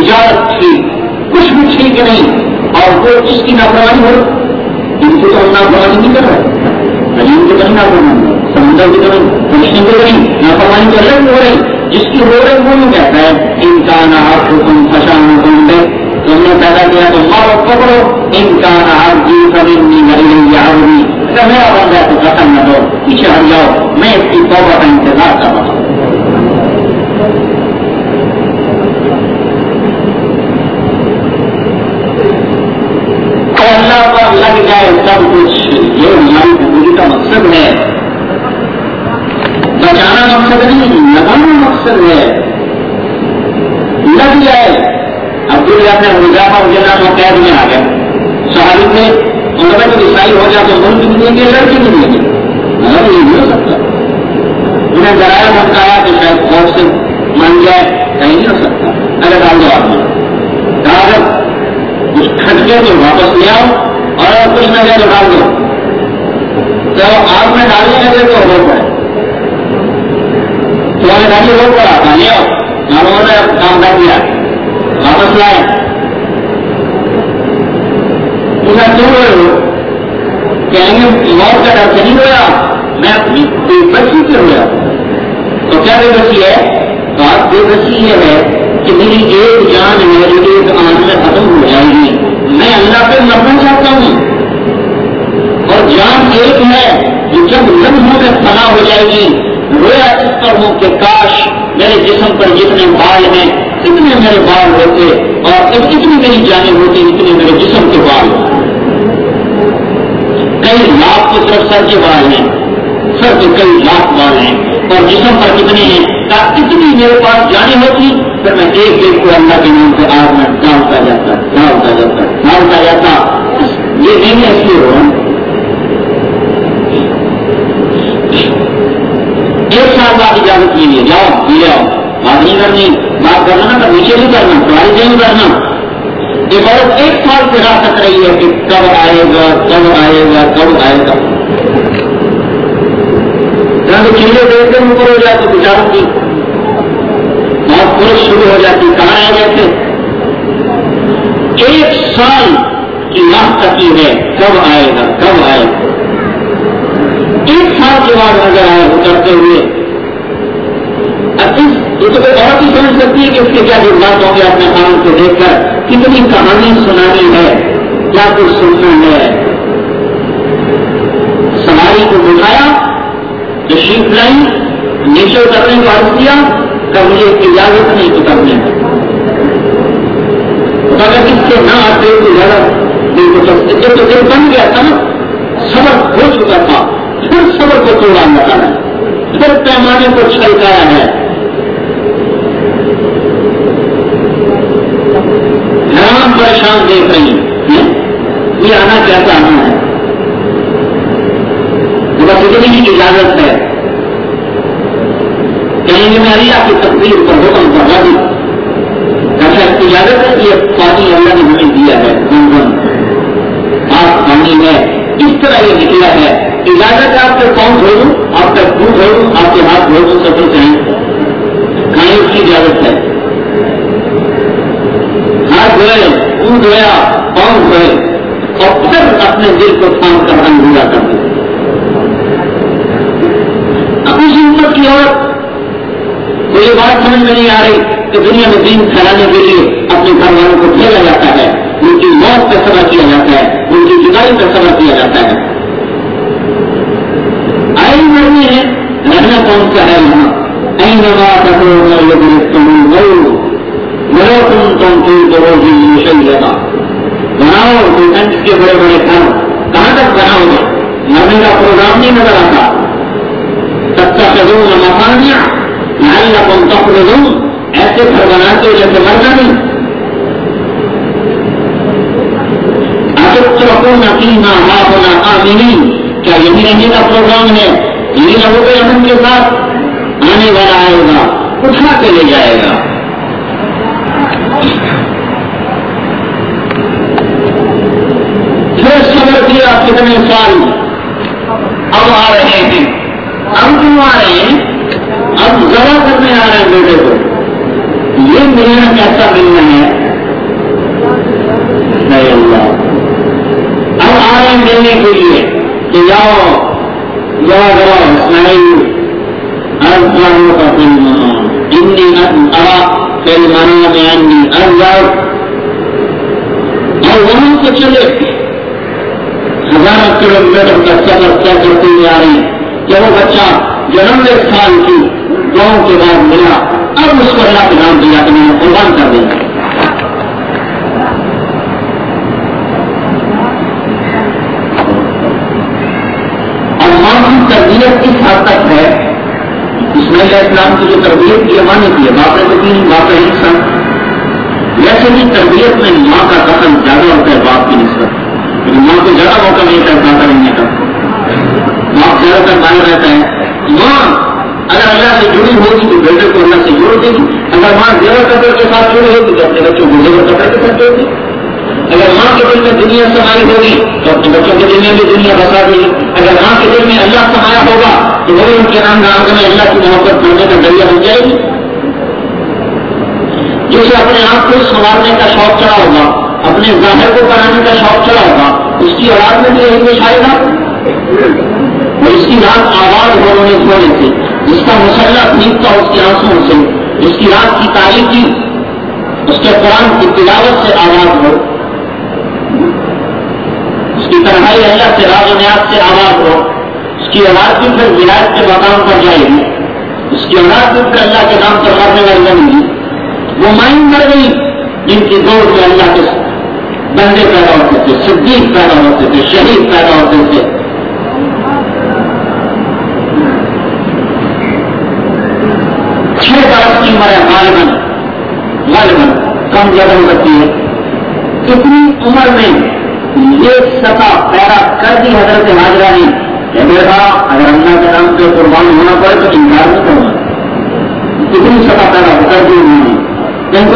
تجارت ٹھیک، کچھ بھی ٹھیک نہیں، اور وہ جس کی نافرمانی ہو ان کو تو ہم نافرمانی نہیں کر رہے، زمین کی بنی نافرمانی، سمندر کی بنی، کشن کی بنی نافرمانی تو الگ ہو رہی، جس کی ہو رہی وہ نہیں کہتا ہے انسان آپ حکم فشان حکم دے، تم نے پیدا کیا تو مارو پکڑو، انسان آپ جی کبھی گری آؤگی، اگر میرا بن جائے تو قسم نہ دو، پیچھے ہٹ جاؤ، میں اس کی توبہ کا انتظار کر رہا ہوں۔ اللہ پر لگ جائے سب کچھ، یہ ہماری زندگی کا مقصد ہے، بچانا مقصد نہیں، لگانا مقصد ہے، لگ جائے۔ عبداللہ نے مضافہ وغیرہ میں قید میں آ گیا، صحابی نے انہوں نے تو عیسائی ہو جائے تو ملک بھی دیں گے، لڑکی بھی دیں گے، مگر یہ نہیں ہو سکتا، انہیں ڈرایا دھمکایا کہ شاید خوف سے مان جائے، کہیں نہیں ہو سکتا، اگر ڈال دو آپ نے کہا کچھ کھٹ گئے تو واپس لے آؤ، اور اگر کچھ نہ گئے تو ڈال دو، تو آگ میں ڈالنے لگے تو ہو پائے، تو ہمیں ڈالی ہو پڑا تھا، لے آؤ، انہوں نے کام کر دیا، واپس لائے، انہیں کیوں ہوئے ہو، کہیں گے موت کا ڈر سے نہیں ہوا، میں اپنی بے بسی سے ہوا، تو کیا بے بسی ہے؟ تو آپ بے بسی یہ ہے کہ میری ایک جان ہے جو ایک آنکھ میں ختم ہو جائے گی، میں اللہ پہ مرنا چاہتا ہوں، اور جان ایک ہے جو جب لمحوں میں فنا ہو جائے گی، رویا اس پر ہوں کہ کاش میرے جسم پر جتنے بال ہیں اتنے میرے بال ہوتے، اور اتنی میری جانیں ہوتی اتنے میرے جسم کے بال ہوتے، کئی لاکھ کی طرف سر کے بال ہیں، سر کے کئی لاکھ بال ہیں، اور جسم پر کتنے ہیں، اتنی میرے پاس جانے ہوتی، پھر میں ایک ایک کو اللہ کے نام سے آگ میں ڈالتا جاتا ڈالتا جاتا ڈالتا جاتا، یہ نہیں ہے اس لیے ہو رہا۔ ایک سال بعد اجازت لیجیے، جاؤ لے آؤ، بات نہیں کرنی، بات کرنا نا تو نیچے نہیں کرنا، تمہاری نہیں کرنا، یہ عورت ایک سال سے راہ تک رہی ہے کہ کب آئے گا کب آئے گا کب آئے گا، چیزیں دیکھ کر اوپر ہو جاتی بچاروں کی بہت پورش شروع ہو جاتی، کہاں آ گئے تھے، ایک سال کی راہ تکی ہے کب آئے گا کب آئے گا، ایک سال کے بعد نظر آئے اترتے ہوئے، یہ تو کوئی بہت ہی سمجھ سکتی ہے کہ اس کے کیا جذبات ہوں گے اپنے خاندان کو دیکھ کر، کتنی کہانی سنانی ہے، کیا کچھ سننا ہے، سواری کو بٹھایا، تشریف لائی، نیچے اترنے کا عرض کیا کہ مجھے اجازت نہیں اترنے، اگر اس کے نہ آتے تو زیادہ بالکل تو دل بن گیا تھا نا، صبر ہو چکا تھا، پھر صبر کو توڑا بتانا، پھر پیمانے کو چھلکایا ہے، حیران پریشان دیکھ رہی ہیں، یہ آنا کیسا آنا ہے، بس اتنی کی اجازت ہے، کہیں گے میں اللہ کی تقدیر پر حکم پر راضی، ایسا اجازت ہے کہ یہ پانی اللہ نے ہمیں دیا ہے، آپ پانی ہے اس طرح یہ نکلا ہے، اجازت ہے آپ کے پاؤں دھو دوں، آپ کا منہ دھو دوں، آپ کے ہاتھ دھو دوں، سفر چاہیں کھانے کی اجازت ہے، ہاتھ دھوئے، منہ دھویا، پاؤں دھوئے، اور پھر اپنے دل کو تھام کر انگولا کر دیں، اپنی امت کی عورت تو یہ بات سمجھ میں نہیں آ رہی کہ دنیا میں دین پھیلانے کے لیے اپنے گھر والوں کو بھیجا جاتا ہے، ان کی موت کا سبب کیا جاتا ہے، ان کی جدائی کا سبب کیا جاتا ہے، آئے مرنے ہیں، رہنا کون سا ہے یہاں، تم تم کرو گی مشیدہ، بناؤ کنٹ کے بڑے بڑے گھر، کہاں تک بناؤ گے، مرنے کا پروگرام نہیں نظر آتا، تتخذون مصانع لعلکم تخلدون، ایسے گھر بناتے ہو جیسے مرنا نہیں، اتترکون فیما ہاہنا آمنین، کیا یہی رہنے کا پروگرام ہے، یہی رہو گے امن کے ساتھ، آنے والا آئے گا اٹھا کے لے جائے گا، پھر صبر کیا کتنے سال، اب آ رہے ہیں، اب کیوں آ رہے ہیں، اب ذرا کرنے آ رہے ہیں بیٹے کو، یہ ملنا کیسا ملنا ہے، کے لیے کہ جاؤ دعا کرو اسماعیل ارجو کا فلم انی ارا فلم میں انی ارجو، اور وہاں سے چلے ہزاروں کلو میٹر کا سفر طے کرتے ہوئے آ رہے ہیں کہ وہ بچہ جنم ایک سال کی گاؤں کے بعد ملا، اب اس کو اللہ کے نام دیا کہ میں نے قربان کر دیں گے۔ اور ماں کی تربیت اس حد تک ہے، اسماعیل علیہ السلام کی جو تربیت کی ماں نے کی ہے، باپ نے تو کی باپ کا حصہ، ویسے بھی تربیت میں ماں کا دخل زیادہ ہوتا ہے باپ کی نسبت، لیکن ماں کو زیادہ موقع ملتا ہے زیادہ رہنے کا، باپ زیادہ تر مانا رہتا ہے۔ ماں اگر اللہ سے جڑی ہوگی تو بیٹے کو اللہ سے جوڑ دے گی، اگر ماں زیور قدر کے ساتھ جڑی ہوگی تو اپنے بچوں کو زیور قدر کے ساتھ جوڑ دے گی، اگر ماں کے دل میں دنیا سمائی ہوگی تو اپنے بچوں کے دل میں بھی دنیا بسا دے گی، اگر ماں کے دل میں اللہ سمایا ہوگا تو وہ ان کے نام نام میں اللہ کی محبت بڑھنے کا ذریعہ بن جائے گی۔ جسے اپنے آپ کو سنوارنے کا شوق چڑھا ہوگا، اپنے ظاہر کو بنانے کا شوق چڑھا ہوگا، اس کی اولاد میں بھی یہی کچھ آئے گا۔ اور اس کی رات آواز ہونے سونے سے، جس کا مسلح بھیگتا اس کے آنسوں سے، جس کی رات کی تاریخی اس کے قرآن کی تلاوت سے آواز ہو، اس کی تنہائی اللہ سے راز و نیاز سے آواز ہو، اس کی اولاد بھی پھر ولایت کے مقام پر جائے گی، اس کی اولاد بھی پھر اللہ کے نام پر مرنے والی بنے گی۔ وہ مائن مر گئی جن کی دور میں اللہ کے بندے پیدا ہوتے تھے، صدیق پیدا ہوتے تھے، شہید پیدا ہوتے تھے۔ چھ برس کی عمر ہے غالباً غالباً کم زیادہ ہو سکتی ہے، اتنی عمر میں یہ سطح پیدا کر دی حضرت حاجرہ نے کہ بیٹا اگر اللہ کے نام پہ قربان ہونا پڑے تو انکار نہیں کرنا، اتنی سطح پیدا ہو کر دی انہوں نے، کیونکہ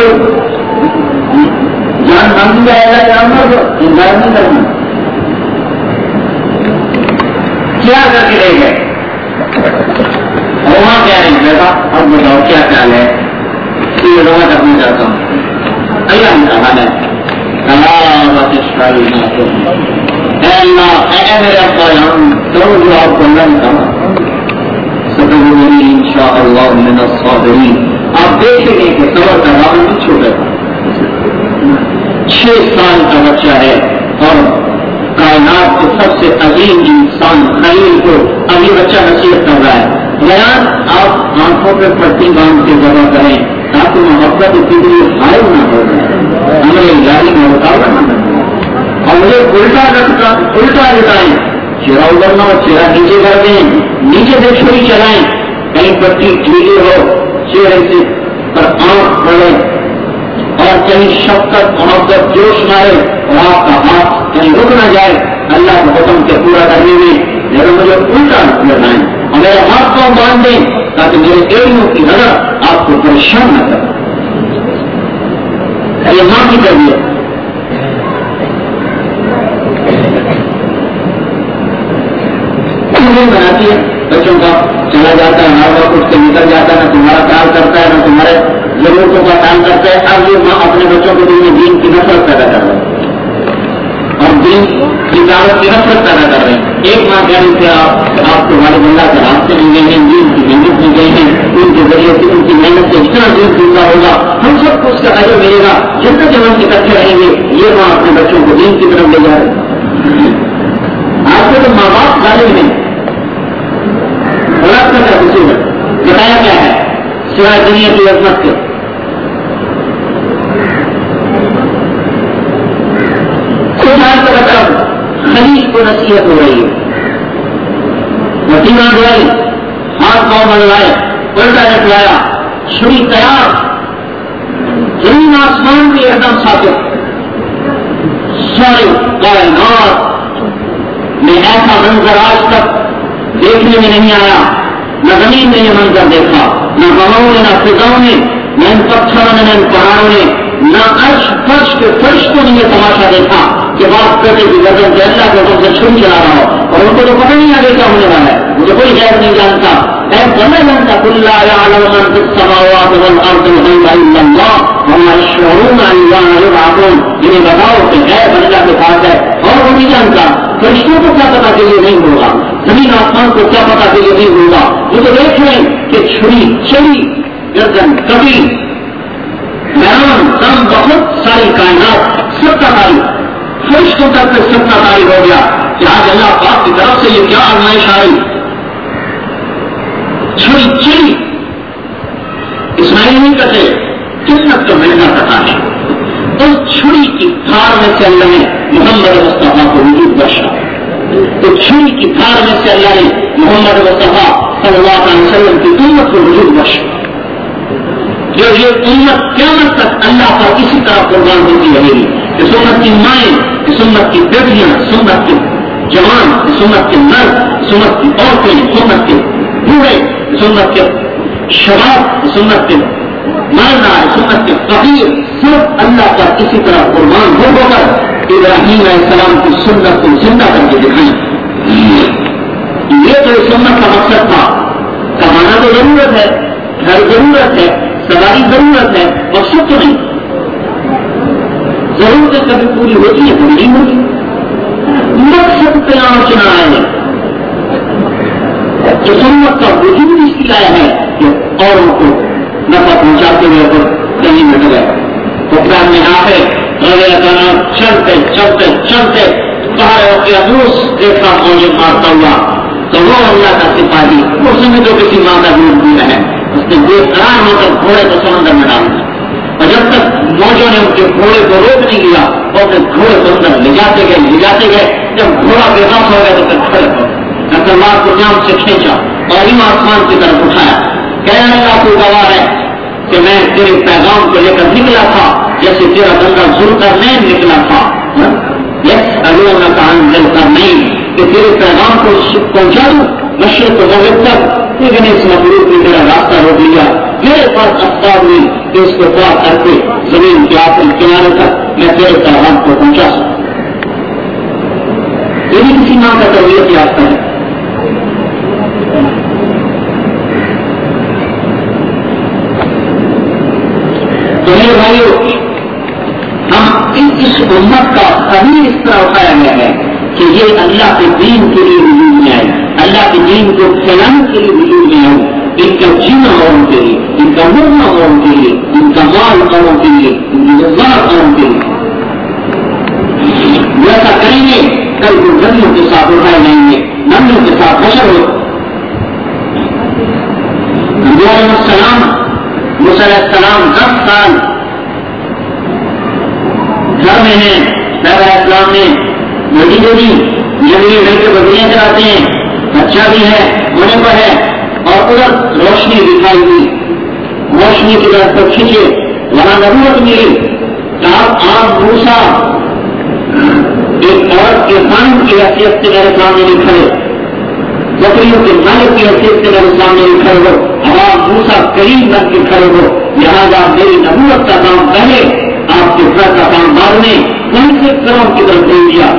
جان مانگی جائے گا نام پر تو انکار نہیں کرنا۔ کیا کر کے رہ گئے وہاں کیا نہیں بیٹا اب بتاؤ کیا خیال ہے، یہ رونا کرنا چاہتا ہوں اللہ نے کہا ہے اللہ میرے ابا جان کرو جو آپ کو اللہ نے کہا ستجدنی انشاء اللہ من الصابرین۔ آپ دیکھیں گے کہ صبر کا راہ نہیں چھوٹا، چھ سال کا بچہ ہے اور کائنات کے سب سے عظیم انسان خلیل کو ابھی بچہ نصیحت کر رہا ہے۔ بیان آپ آنکھوں پہ پٹی باندھ کے جگہ کریں تاکہ محبت اتنی غائب نہ ہو جائے، ہمیں جاری میں رکاوٹ نہ کریں اور مجھے الٹا رکھتا الٹا لٹائیں، چہرہ ادھر نہ ہو چہرہ نیچے کر دیں، نیچے سے چھری چلائیں، کہیں پٹی ڈھیلی ہو چہرے سے پر آنکھ پڑے اور کہیں شفقت محبت جوش مارے اور آپ کا ہاتھ کہیں رک نہ جائے اللہ کے حکم کے پورا کرنے میں، لیکن مجھے الٹا لٹائیں اور میرے ہاتھ کو باندھ دیں تاکہ میرے ایڑیوں کی نظر آپ کو پریشان نہ کرے۔ یہ ماں کی تربیت بناتی ہے بچوں کا، چلا جاتا ہے ہر وقت اٹھ کے نکل جاتا ہے، نہ تمہارا خیال کرتا ہے نہ تمہارے ضرورتوں کا خیال کرتا ہے۔ اب یہ ماں اپنے بچوں کو دل میں دین کی نفرت پیدا کر رہے ہیں اور دین کی دعوت کی نفرت پیدا کر رہے ہیں۔ ایک ماں کہہ رہی تھی آپ آپ کو ہمارے اللہ کے راستے مل گئے ہیں، دین کی محنت مل گئی ہے، ان کے ذریعے سے ان کی محنت سے اتنا دین پورا ہوگا، ہم سب کو اس کا اجر ملے گا، جب تک ہم اکٹھے رہیں گے۔ یہ ماں اپنے بچوں کو دین کی طرف لے جا رہے ہیں۔ آج کے تو ماں باپ ظالم ہیں، اولاد کا کیا قصور ہے، بتایا کیا ہے سوائے دنیا کی عظمت کے؟ سال کا بچہ خلیج کو نصیحت ہو رہی ہے، وسیمہ دوائی ہاتھ پاؤں منگوائے پلٹا رکھوایا چھری تیار، زمین آسمان بھی ایک دم ثابت، ساری کائنات میں ایسا منظر آج تک دیکھنے میں نہیں آیا، نہ زمین نے یہ منظر دیکھا، نہ ہواؤں نے، نہ فضاؤں نے، نہ ان پتھروں نے، نہ ان پہاڑوں نے، نہ عرش فرش کے فرشتوں نے یہ تماشا دیکھا کہ بات کرنے کی گردن سے اللہ کے حکم سے چھری چلا رہا ہو اور ان کو تو پتہ نہیں آگے کیا ہونے والا ہے، مجھے کوئی غیر نہیں جانتا، غیر بندہ جانتا، قل لا يعلم من في السماوات والارض الغیب الا اللہ وما يشعرون اذا يبعثون۔ انہیں بتاؤ کہ غیب اللہ کے پاس ہے اور اور وہ نہیں جانتا فرشتوں کو کیا پتا کہ یہ نہیں ہوگا, زمین آسمان کو کیا پتا کہ یہ نہیں ہوگا. وہ تو دیکھ رہے ہیں کہ چھری چڑی گردن کبھی میران دم بہت ساری کائنات سب کا تاریخ فرشتوں تک پہ سب کا تاریخ ہو گیا کہ آج اللہ پاک کی طرف سے یہ کیا آزمائش آئی. چھری چڑی اسماعیل نہیں کہتے قسمت تو ملنا پتا ہے. اس چھری کی دھار میں سے اللہ نے محمد مصطفیٰ کو وجود بخشا. تو چھری کی دھار میں سے اللہ نے محمد مصطفیٰ صلی اللہ علیہ وسلم کی امت کو وجود بخشا. جو یہ امت قیامت تک اللہ پر اسی طرح قربان ہوتی رہے گی. اس امت کی مائیں, اس امت کی بیٹیاں, اس امت کے جوان, اس امت کے مرد, اس امت کی عورتیں, اس امت کے بوڑھے, اس امت کے شباب, اس امت کے مرنا, اس امت کے فقیر, صرف اللہ پر اسی طرح قربان ہو ہو کر ابراہیم علیہ السلام کی سنت کو زندہ کر کے دکھائیں. یہ تو اس امت کا مقصد تھا. کمانا تو ضرورت ہے, گھر ضرورت ہے, سواری ضرورت ہے, مقصد تو نہیں. ضرورتیں کبھی پوری ہوتی ہے کبھی نہیں ہوتی. مقصد قیام چنا ہے. جو سنت کا وجود اس لیے آیا ہے کہ اوروں کو نفع پہنچاتے ہوئے تو کہیں مٹ گئے. حکام میں آئے وغیرہ کرنا چلتے چلتے چلتے پہاڑوں کے ابوس دیکھا مجھے مارتا ہوا تو وہ اللہ کا سپاہی اس میں جو کسی ماں کا دودھ دیا ہے اس نے بے قرار ہو کر گھوڑے کو سمندر میں ڈال دیا. اور جب تک موجوں نے ان کے گھوڑے کو روک نہیں لیا اور اپنے گھوڑے کو اندر لے جاتے گئے لے جاتے گئے جب گھوڑا بے بس ہو گیا تو پھر کھڑے ہو گئے. تلوار کو جام سے کھینچا اور یم آسمان کی طرف اٹھایا. کہنے کا تو گواہ ہے کہ میں تیرے پیغام کو لے کر نکلا تھا جیسے تیرا بندہ ظلم کر نہیں نکلا تھا. یس اگر میں کہاں دل کر نہیں کہ تیرے پیغام کو پہنچا دوں مشرق کو مغرب تک, لیکن اس مغرب نے میرا راستہ روک لیا. میرے پاس افطار ہوئی کہ اس کو پار کر کے زمین کے آخری کنارے تک میں تیرے پیغام کو پہنچا سکوں. یہ بھی کسی نام کا تربیت یافتہ ہے. تو میرے بھائیو, ہم اس امت کا کبھی اس طرح اٹھایا گیا ہے کہ یہ اللہ کے دین کے لیے وجود میں آئے, اللہ کے دین کو پھیلانے کے لیے وجود میں آئے. ان کا جینا اوروں کے لیے, ان کا مرنا اوروں کے لیے, ان کا مال اوروں کے لیے, ان کی روزگار اوروں کے لیے. ایسا کریں گے کل وہ نبیوں کے ساتھ اٹھائے جائیں گے, نبیوں کے ساتھ بشر ہو. علیہ السلام موسیٰ علیہ السلام دس سال گھر میں ہیں. علیہ السلام نے بیٹی کو دی, جنگلی رہ کے بکریاں چلاتے ہیں, بچہ بھی ہے ہونے پر ہے, اور ادھر روشنی دکھائی دی, روشنی کی طرف کو کھینچے, وہاں نبوت ملی. آپ موسیٰ ایک عورت کے خان کی حیثیت سے میرے سامنے نہیں کھڑے, بکریوں کے مالک کی حیثیت سے میرے سامنے نہیں کھڑے ہو, آپ موسیٰ کریم بن کے کھڑے ہو. لہٰذا میری نبوت کا کام پہلے, آپ کے گھر کا کام بعد میں, ان سے کرم کی طرف دے دیا.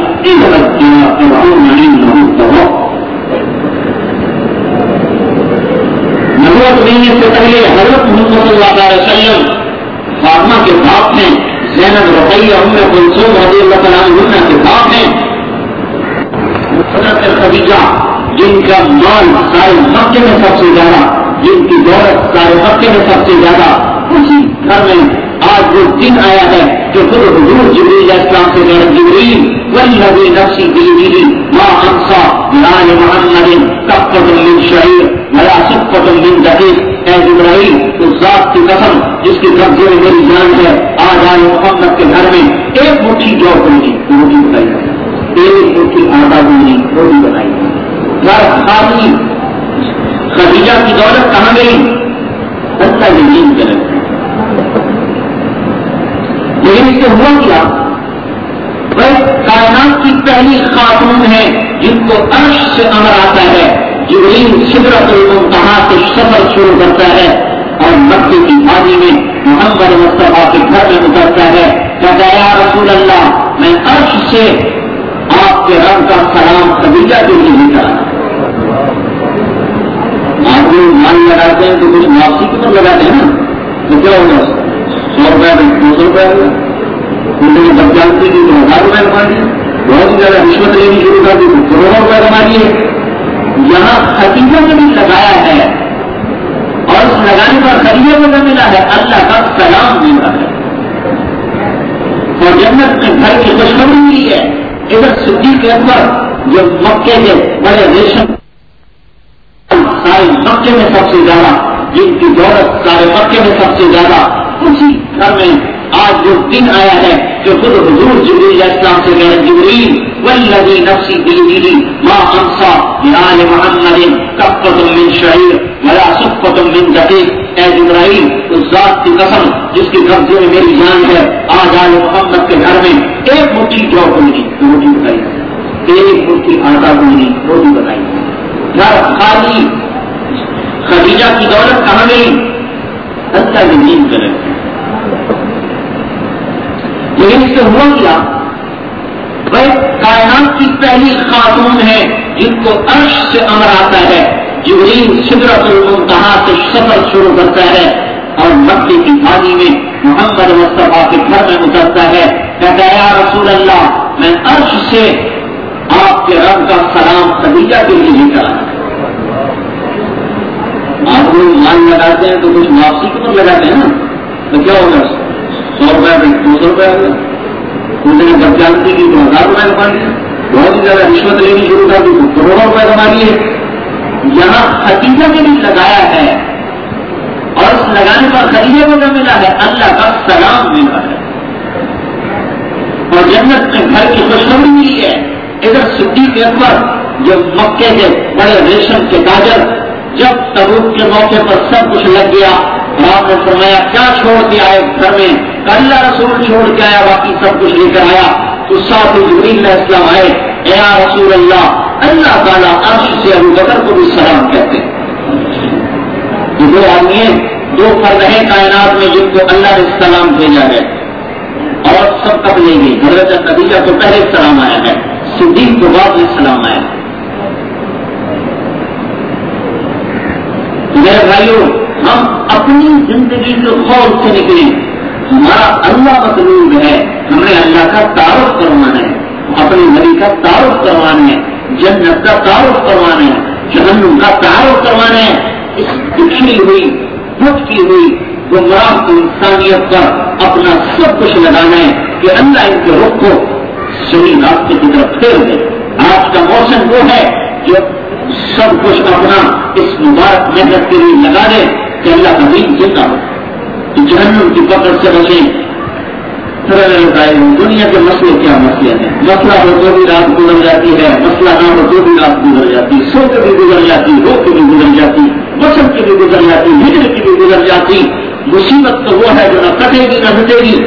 نبوت ملنے سے پہلے حضرت محمد صلی اللہ علیہ وسلم فاطمہ کے باپ ہیں, زینب رقیہ ام کلثوم رضی اللہ تعالیٰ عنہ کے باپ ہیں, حضرت خدیجہ جن کا مال سارے مکے میں سب سے زیادہ, جن کی دولت سارے مکے میں سب سے زیادہ, اسی گھر میں آج وہ دن آیا ہے کہ خود حضور جبریل علیہ السلام سے غیر جبریل والذی نفسی بیدہ ما انسا لآل محمد کفۃ من شعیر ولا صفۃ من دقیق. اے جبرائیل اس ذات کی قسم جس کی قبضے میں میری جان ہے, آج آل محمد کے گھر میں ایک مٹھی جو ہوگی روٹی بنائی, ایک مٹھی آٹا ہوگی روٹی بنائی. گھر خالی. خدیجہ کی دولت کہاں گئی؟ سچا یقین کریں. لیکن اس سے ہوا کیا؟ بس کائنات کی پہلی خاتون ہے جن کو عرش سے امر آتا ہے. جبریل سدرۃ المنتہا سے سفر شروع کرتا ہے اور مکے کی وادی میں محمد مصطفیٰ کے گھر میں اترتا ہے. کہتا ہے یا رسول اللہ, میں عرش سے آپ کے رب کا سلام خدیجہ کے لیے لکھا. آپ لوگ مان لگاتے ہیں تو کچھ واپسی کی طرف لگاتے ہیں نا, تو کیا ہوگا؟ سو روپئے میں دو سو روپئے ہوگا, بچ جانتی تھی تو ہزار روپئے لگا دیا. بہت ہی زیادہ رشوت لینی شروع کر دی تو کروڑوں روپئے کما لیے. یہاں خدیجہ نے بھی لگایا ہے اور اس لگانے پر خدیجہ کو نہ ملا ہے, اللہ کا سلام ملا ہے اور جنت میں گھر کی خوشخبری ملی ہے. ادھر صدیق اکبر جو مکے کے بڑے ریشم سارے مکے میں سب سے زیادہ, جن کی دولت سارے مکے میں سب سے زیادہ, اسی گھر میں آج جو دن آیا ہے کہ خود حضور جبریل علیہ السلام سے کہہ رہے جبریل والذی نفسی بیدہ ما امسا بآل محمد کفۃ من شعیر ولا صفۃ من دقیق. اے جبرائیل اس ذات کی قسم جس کے قبضے میں میری جان ہے, آج آل محمد کے گھر میں ایک مٹھی جو کو نہیں روٹی بتائی, ایک مٹھی آٹا کو نہیں روٹی بتائی, گھر خالی. خدیجہ کی دولت کہاں گئی؟ اللہ کے دین کرے. لیکن اس سے ہوا کیا؟ وہ کائنات کی پہلی خاتون ہے جن کو عرش سے امر آتا ہے. جبریل سدرۃ المنتہا سے سفر شروع کرتا ہے اور مکے کی وادی میں محمد مصطفیٰ کے گھر میں اترتا ہے. کہتا ہے یا رسول اللہ, میں عرش سے آپ کے رب کا سلام خدیجہ کے لیے لے کر آیا. آپ لوگ مان لگاتے ہیں تو کچھ واپسی کے پر لگاتے ہیں نا, تو کیا ہوگا؟ سو روپئے دو سو روپئے ہوگا. اس نے جب جانتی کی تو ہزار روپئے کما لیا. بہت ہی زیادہ رشوت لینی شروع کر دی تو کروڑوں روپئے کما لیے. یہاں خدیجہ نے بھی لگایا ہے اور اس لگانے پر خدیجہ کو نہ ملا ہے, اللہ کا سلام ملا ہے اور جنت میں گھر کی خوشخبری ملی ہے. ادھر صدیق اکبر جو مکے کے بڑے ریشم کے تاجر, جب تبوک کے موقع پر سب کچھ لگ گیا, آپ نے فرمایا کیا چھوڑ کے آئے گھر میں؟ اللہ رسول چھوڑ کے آیا, باقی سب کچھ لے کر آیا. تو ساتھ جبریل علیہ السلام آئے, اے یا رسول اللہ, اللہ تعالیٰ عرش سے ابو بکر کو بھی سلام کہتے ہیں. یہ دو آدمی ہیں, دو فرد ہیں کائنات میں جن کو اللہ نے سلام بھیجا ہے اور سب کب لے گئی. حضرت خدیجہ کو پہلے سلام آیا ہے, صدیق کو بعد میں سلام آیا ہے. میرے بھائیوں, ہم اپنی زندگی کے خوف سے نکلیں. ہمارا اللہ مطلوب ہے, ہمیں اللہ کا تعارف کروانا ہے, اپنے نبی کا تعارف کروانا ہے, جنت کا تعارف کروانا ہے, جہنم کا تعارف کروانا ہے. اس بکھری ہوئی بھٹکی ہوئی گمراہ کو انسانیت پر اپنا سب کچھ لگانا ہے کہ اللہ ان کے رخ کو صحیح راستے کی طرف پھیر دے. آج کا موسم وہ ہے جو سب کچھ اپنا اس مبارک محنت کے لیے لگا دے کہ اللہ کا دین زندہ ہو, تو جہنم کی پکڑ سے بچیں. دنیا کے مسئلے کیا مسئلے ہیں؟ مسئلہ ہو تو بھی رات گزر جاتی ہے, مسئلہ نہ ہو تو بھی رات گزر جاتی, سو کے بھی گزر جاتی, رو کے بھی گزر جاتی, موسم کی بھی گزر جاتی, ہجر کی بھی گزر جاتی. مصیبت تو وہ ہے جو نہ کٹے گی نہ ہٹے گی.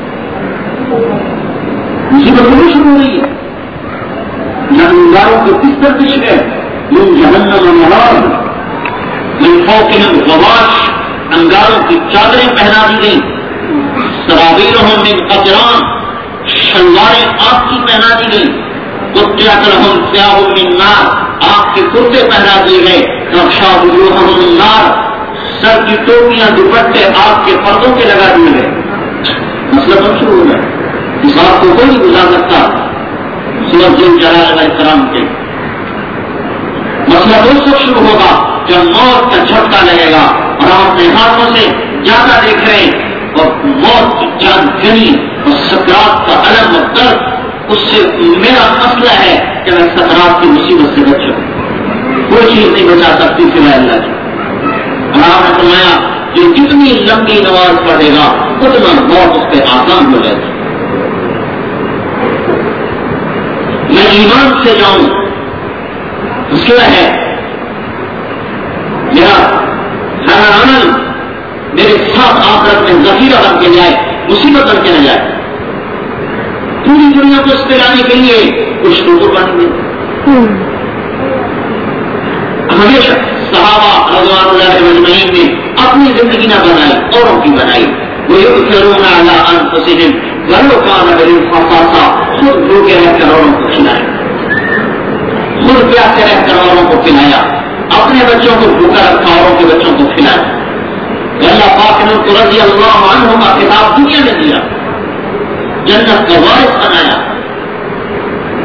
مصیبت وہی شروع ہو رہی ہے. نمباروں کو کس طرح کچھ ہے من جہنم مراد من فوقہم غواش, انگاروں کی چادریں پہنا دی گئی. سرابیلہم من قطران, شلواریں آگ کی پہنا دی گئی. قطعت لہم ثیاب من نار, آگ کے کرتے پہنا دیے گئے. تغشا وجوہہم النار, سر کی ٹوپیاں دوپٹے آگ کے پردوں کے لگا دیے گئے. مسئلہ کب شروع ہو گیا؟ اس آگ کو کوئی نہیں گزار سکتا سورج جلال علیہ السلام کے. مسئلہ اس وقت شروع ہوگا جب موت کا جھٹکا لگے گا اور آپ اپنے ہاتھوں سے جاتا دیکھ رہے ہیں اور موت کی جان گنی اور سکرات کا الم اور درد, اس سے میرا مسئلہ ہے کہ میں سکرات کی مصیبت سے بچوں. کوئی چیز نہیں بچا سکتی سوائے اللہ کی. اور آپ نے فرمایا کہ جتنی لمبی نماز پڑھے گا اتنا موت اس پہ آسان ہو جائے گا. میں ایمان سے جاؤں اس کے ہے میرا ہر عمل میرے ساتھ آخرت میں ذخیرہ بن کے جائے, مصیبت بن کے نہ جائے. پوری دنیا کو اس پہ لانے کے لیے کچھ لوگوں بن گئے. ہمیشہ صحابہ رضوان اللہ اجمعین نے اپنی زندگی نہ بنائی, اوروں کی بنائی. وہ یؤثرون علی انفسہم ولو کان بہم خصاصہ, خود بھوکے رہ کر اوروں کو کھلائے, خود پیاسے رہ کر اوروں کو پلایا, اپنے بچوں کو بھوکا رکھا, اوروں کے بچوں کو کھلایا. اللہ پاک نے ان کو رضی اللہ عنہ کا خطاب دنیا میں دیا, جنت کا وارث بنایا.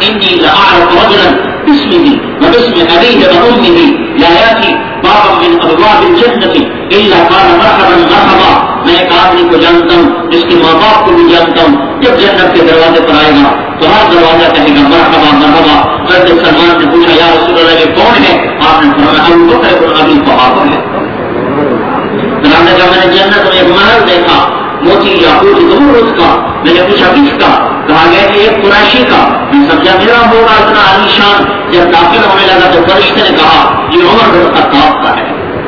انی لأعرف رجلا باسمه وباسم ابيه وامه لا ياتي بابا من ابواب الجنة الا قال مرحبا مرحبا. میں ایک آدمی کو جانتا ہوں جس کے ماں باپ کو بھی جانتا ہوں، جب جنت کے دروازے پر آئے گا تو ہر دروازہ کہے گا مرحبا مرحبا. حضرت سلمان نے پوچھا یا رسول اللہ یہ کون ہے؟ آپ نے فرمایا ابو بکر بن ابی قحافہ ہے. نے کہا میں نے جنت میں ایک محل دیکھا موتی یاقوت زمرد کا. میں نے پوچھا کس کا؟ کہا گیا کہ ایک قریشی کا. میں سمجھا میرا ہوگا اتنا عالی شان. جب داخل ہونے لگا تو فرشتے نے کہا یہ عمر بن خطاب کا ہے.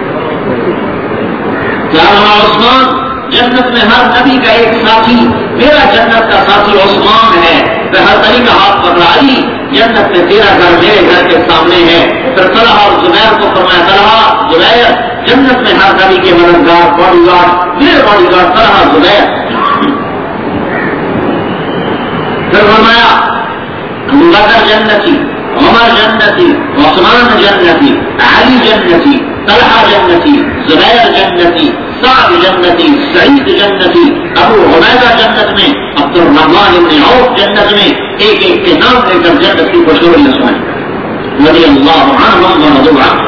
کیا ہمارا عثمان؟ جنت میں ہر نبی کا ایک ساتھی، میرا جنت کا ساتھی عثمان ہے. پھر ہر طریقہ ہاتھ پکڑا علی جنت میں تیرا گھر میرے گھر کے سامنے ہے. پھر طلحہ اور زبیر کو فرمایا طلحہ زبیر جنت میں ہر نبی کے مددگار باڈی گارڈ میرے باڈی گارڈ طلحہ زبیر. پھر فرمایا ابو بکر جنتی، عمر جنتی، عثمان جنتی، علی جنتی، طلحہ جنتی، زبیر جنتی، سعد جنتی، سعید جنتی، ابو عبیدہ جنت میں، عبد الرحمن بن عوف جنت میں. ایک ایک کے نام لے کر جنت کی خوشخبری سنائی رضی اللہ عنہم ورضوا عنہ.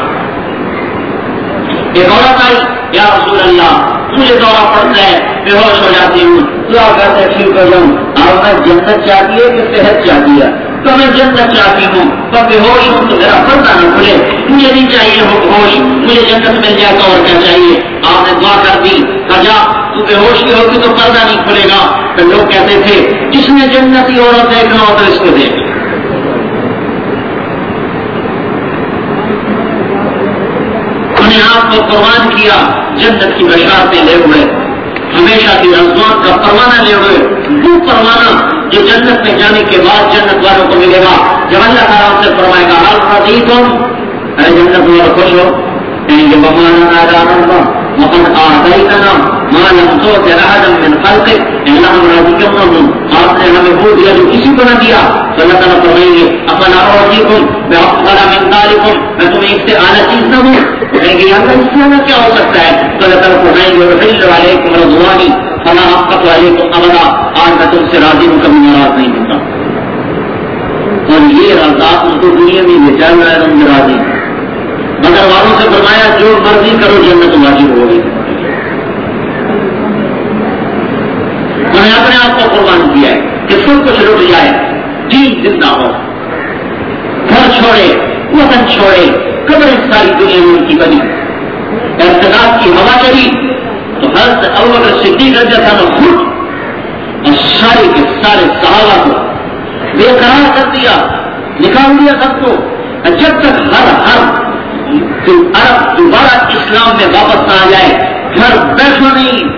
ایک عورت آئی یا رسول اللہ مجھے دورہ پڑتا ہے بے ہوش ہو جاتی ہوں، دعا کرتے ٹھیک ہو جاؤں. اور میں جنت چاہتی ہے کہ صحت چاہتی ہے؟ تو میں جنت چاہتی ہوں پر بے ہوش ہوں تو میرا پردہ نہ کھلے. مجھے نہیں چاہیے ہو ہوش، مجھے جنت مل جائے تو اور کیا چاہیے. آپ نے دعا کر دی کہا تو بے ہوش کی ہوگی تو پردہ نہیں کھلے گا. تو لوگ کہتے تھے جس نے جنتی عورت دیکھنا ہو تو اس کو دیکھ. انہیں آپ کو قربان کیا جنت کی بشارتیں لے ہوئے، ہمیشہ کی رضوان کا پروانہ لے ہوئے. وہ پروانہ جو جنت میں جانے کے بعد جنت والوں کو ملے گا. جب اللہ تعالیٰ سے فرمائے گا حال رضیتم، ارے جنت میں خوش ہو، کہیں گے بمانا نادانا وقد آتیتنا ما لم تؤت احدا من خلقک، اللہ ہم راضی کیوں نہ ہوں، آپ نے ہمیں وہ دیا جو کسی کو نہ دیا. تو اللہ تعالیٰ فرمائیں گے افلا اعطیکم بافضل من ذلکم، میں تمہیں اس سے اعلیٰ چیز نہ ہوں. کہیں گے اللہ اس سے اعلیٰ کیا ہو سکتا ہے؟ تو اللہ تعالیٰ فرمائیں گے وحل علیکم رضوانی فلا حقت علیکم ابدا، آج میں تم سے راضی ہوں، کبھی ناراض نہیں ہوتا. اور یہ رضا ان کو دنیا میں بچا رہا ہے تم سے راضی. مگر والوں سے فرمایا جو مرضی کرو جنت واجب ہوگی. انہوں نے اپنے آپ کو قربان کیا ہے کہ سب کچھ لٹ جائے، دین زندہ ہو، گھر چھوڑے، وطن چھوڑے، قبریں ساری دنیا میں ان کی بنی، ارتداد کی ہوا چلی تو حضرت ابوبکر صدیق رضی اللہ عنہ خود اور سارے کے سارے صحابہ کو بے قرار کر دیا، نکال دیا سب کو. جب تک ہر ہر عرب دوبارہ اسلام میں واپس نہ آ جائے گھر بیٹھو نہیں.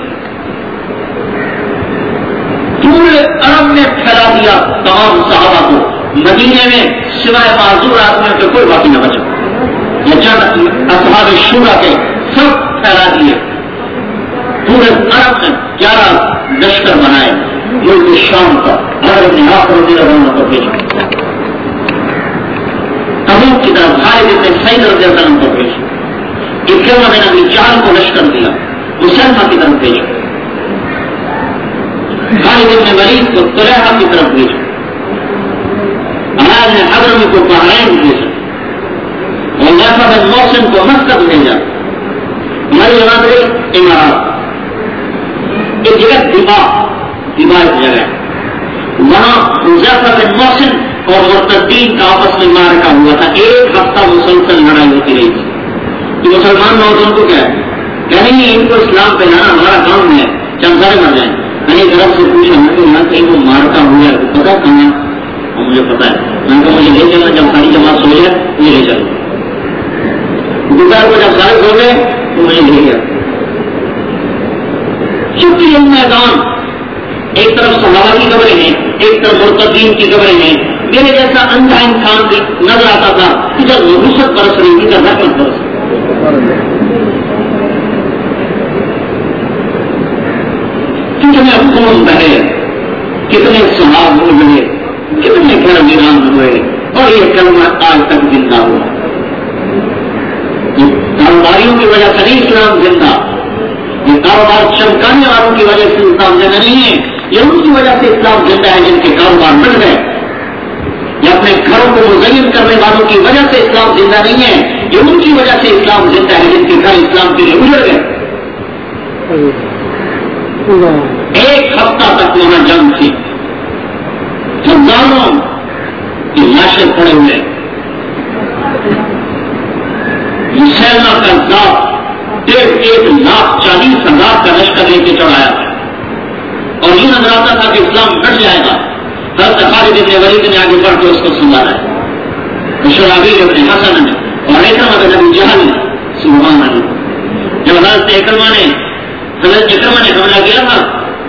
پورے عرب میں پھیلا دیا تمام صحابہ کو. مدینے میں سوائے معذور آدمیوں کے کوئی باقی نہ بچا. یہ چند اصحاب شورا کے سب پھیلا دیے. پورے عرب میں گیارہ لشکر بنائے، ملک شام کا عرب نے آپ کو بھیجا. تبوک کی طرف خالد بن سعید رضی اللہ عنہ کو بھیجا. اکرمہ بن ابی جہل کو لشکر دیا، مسلمہ کی طرف بھیجا. خالد بن ولید کو طلحہ کی طرف بھیجا. علاج نے حضرمی کو بحرین بھیجا. حذیفہ بن محسن کو مسقط بھیجا. ہماری جماعت امارات ایک جگہ دماغ دماغ ایک جگہ ہے، وہاں حذیفہ بن محسن اور مرتدین کا آپس میں معرکہ ہوا تھا. ایک ہفتہ مسلسل لڑائی ہوتی رہی تھی. تو مسلمان نوجوان کو کیا ہے کہ نہیں ان کو اسلام پہ لانا ہمارا کام ہے، چند سارے مر جائیں. میں نے طرف سے پوچھا میں کہ یہاں کہیں وہ مارکا ہوا ہے پتا کہاں؟ اور مجھے پتا ہے. میں نے کہا مجھے لے چلنا، جب ساری جماعت سو جائے مجھے لے چلو. دوپہر کو جب سارے سو گئے تو مجھے لے گیا. چونکہ یہ میدان ایک طرف صحابہ کی قبریں ہیں، ایک طرف مرتدین کی قبریں ہیں. میرے جیسا اندھا انسان بھی نظر آتا تھا کہ جب رخصت برس رہی تھی جب رحمت برس کتنے خون بہے، کتنے صحاب ہوئے، کتنے گھر ویران ہوئے، اور یہ کلمہ آج تک زندہ ہوا. کاروباریوں کی وجہ سے نہیں اسلام زندہ، یہ کاروبار چمکانے والوں کی وجہ سے اسلام زندہ نہیں ہے. یہ ان کی وجہ سے اسلام زندہ ہے جن کے کاروبار بڑھ گئے. یہ اپنے گھروں کو مزین کرنے والوں کی وجہ سے اسلام زندہ نہیں ہے، یہ ان کی وجہ سے اسلام زندہ ہے جن کے گھر اسلام کے لیے اجڑ گئے۔ ایک ہفتہ تک وہاں جنگ تھی، ہزاروں کی لاشیں پڑے ہوئے، مسلمہ کا ذات ڈیڑھ ایک لاکھ چالیس ہزار کا لشکر لے کے چڑھایا اور یہ نظر آتا تھا کہ اسلام ہٹ جائے گا۔ حضرت خالد بن ولید نے آگے بڑھ کے اس کو سنبھالا ہے، شرابیل ابن حسن نے اور اکرمہ بن ابی جہل نے، سبحان اللہ۔ جب حضرت اکرمہ نے حضرت اکرمہ نے حملہ کیا تھا،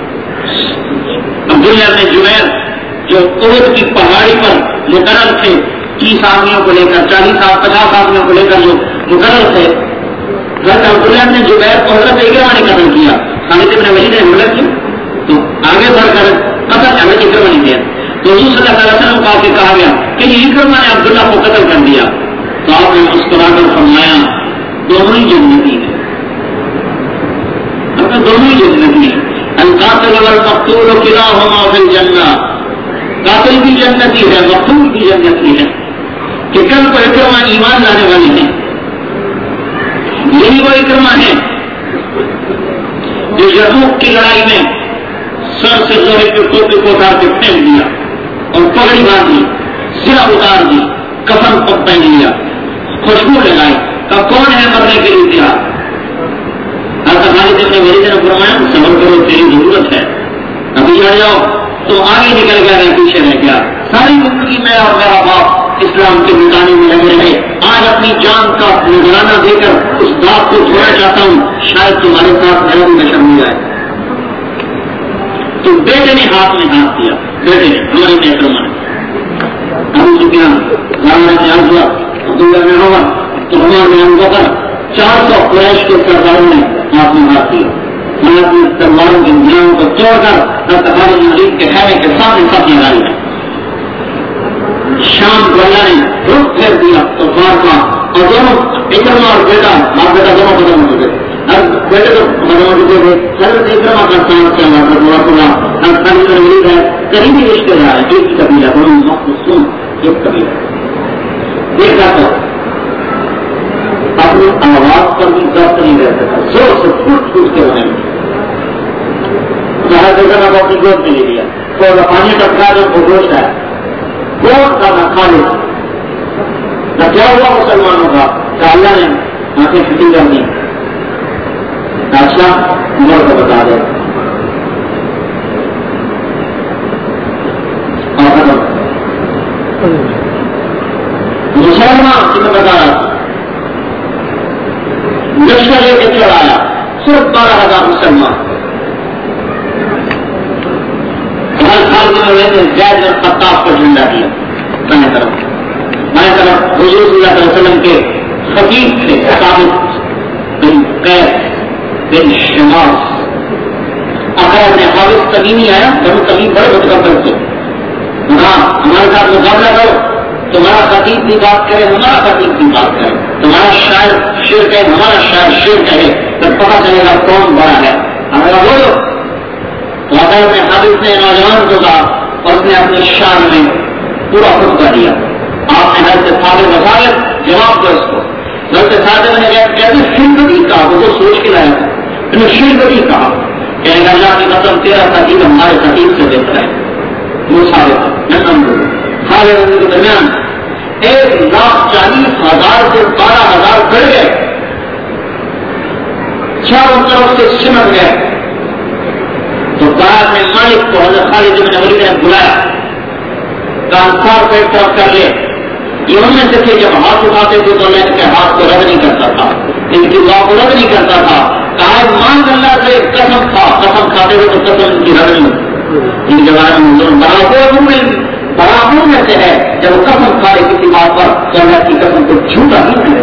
عبداللہ بن جبیر جو احد کی پہاڑی پر مقرر تھے، تیس آدمیوں کو لے کر، چالیس پچاس آدمیوں کو لے کر جو مقرر تھے، حضرت عبداللہ بن جبیر کو حضرت اکرمہ نے قتل کیا، خالد بن ولید نے حملہ کیا تو آگے بڑھ کر قتل حضرت اکرمہ نے کیا، تو حضور صلی اللہ علیہ وسلم کو آ کے کہا گیا کہ یہ اکرمہ نے عبداللہ کو قتل کر دیا، تو آپ نے مسکرا کر فرمایا دونوں ہی جنتی ہیں، دونوں ہی جنتی ہیں، القاتل والمقتول کلاہما فی الجنہ، قاتل بھی جنتی ہے، مقتول بھی جنتی ہے، کہ کل کو اکرمہ ایمان لانے والے ہیں، یہی وہ اکرمہ ہے جو یرموک کی لڑائی میں سر سے لوہے کے ٹوپی کو اتار کے پھینک دیا اور پگڑی باندھ دی، سرا اتار دی، کفن پگ پہن لیا، خوشبو لگائی، کہ کون ہے مرنے کے لیے تیار؟ حضرت خالد بن ولید نے فرمایا صبر کرو، تیری ضرورت ہے، ابھی چڑھ جاؤ، تو آگے نکل گیا رہے، پیچھے رہ گیا، ساری زندگی میں اور میرا باپ اسلام کے مٹانے میں لگے رہے، آج اپنی جان کا نذرانہ دے کر اس بات کو دھونا چاہتا ہوں، شاید تمہارے ساتھ میرا بھی نشر ہو جائے۔ تو بیٹے نے ہاتھ میں ہاتھ دیا، بیٹے نے ہمارے میں اکرمہ نے ابو سفیان نے نیاز ہوا، عبداللہ نے ہوا، تو ہمارے ابو بکر، چار سو قریش کے سرداروں نے ہاتھ میں ہاتھ دیا، اپنی تلواروں کے دھیانوں کو توڑ کر حضرت خالد بن ولید کے خیمے کے سامنے سب لگائی ہے۔ شام کو اللہ نے رخ پھیر دیا طوفان کا، اور دونوں اکرمہ اور بیٹا باپ بیٹا دونوں ختم ہو چکے، بیٹے تو ختم ہو چکے تھے، حضرت اکرمہ کا ساتھ چل رہا تھا، تھوڑا تھوڑا حضرت خالد بن ولید ہے، قریبی رشتے دار ہے، ایک قبیلہ، دونوں مخصوص ایک قبیلہ، دیکھا تو اپنی آواز پر بھی ضبط نہیں رہ سکتا، زور سے پھوٹ پھوٹ کے رہے کو اپنی گود میں لے لیا، تو پانی ٹپکا جو کو گوشت ہے گوشت کا نہ خالد نہ کیا ہوا مسلمانوں کا کہ اللہ نے آنکھیں چھٹی کر دی، اچھا عمر کو بتا دے اور ختم۔ مسلمان کی میں بتا رہا تھا لشکر لے کے چڑھایا، صرف بارہ ہزار مسلمان، زید بن خطاب کو جھنڈا دیا، بائیں طرف بائیں طرف حضور صلی اللہ علیہ وسلم کے خطیب تھے ثابت بن قیس بن شماس، اگر اپنے حافظ تمیمی آیا، بنو تمیم بڑے متکبر تھے، ہاں ہمارے ساتھ مقابلہ کرو، تمہارا خطیب بھی بات کرے، ہمارا خطیب بھی بات کرے، تمہارا شاعر شعر کہے، ہمارا شاعر شعر کہے، تو پتا چلے گا کون بڑا ہے، ہمارا بولو۔ تو اگر اپنے حافظ نے نوجوان کو کہا اور اس نے اپنی شان میں پورا خطبہ دیا، آپ نے حضرت ثابت وسالت جواب دیا اس کو، حضرت ثابت نے کہتے شرکتی کہا، وہ تو سوچ کے لایا تھا، شرکتی کہا کہ اللہ کی قسم تیرا خطیب ہمارے خطیب سے بہتر ہے، وہ ثابت میں سمجھوں سارے کے درمیان ایک لاکھ چالیس ہزار سے بارہ ہزار بڑھ گئے، چاروں طرف سے سمٹ گئے، تو بعد میں مالک کو حضرت خالد بن ولید نے بلایا، ٹرانسفار پہ طرف کر لے، یہ ان میں سے تھے جب ہاتھ اٹھاتے تھے تو میں ان کے ہاتھ کو رد نہیں کرتا تھا، ان کی دعا کو رد نہیں کرتا تھا، کہا مان اللہ سے قسم کھا، قسم کھاتے ہوئے تو قسم ان کی رد نہیں ہوتی، ان کے بارے میں برابر میں برابر میں سے ہے جب وہ قسم کھائے کسی بات پر تو اللہ کی قسم کو جھوٹا نہیں کرے،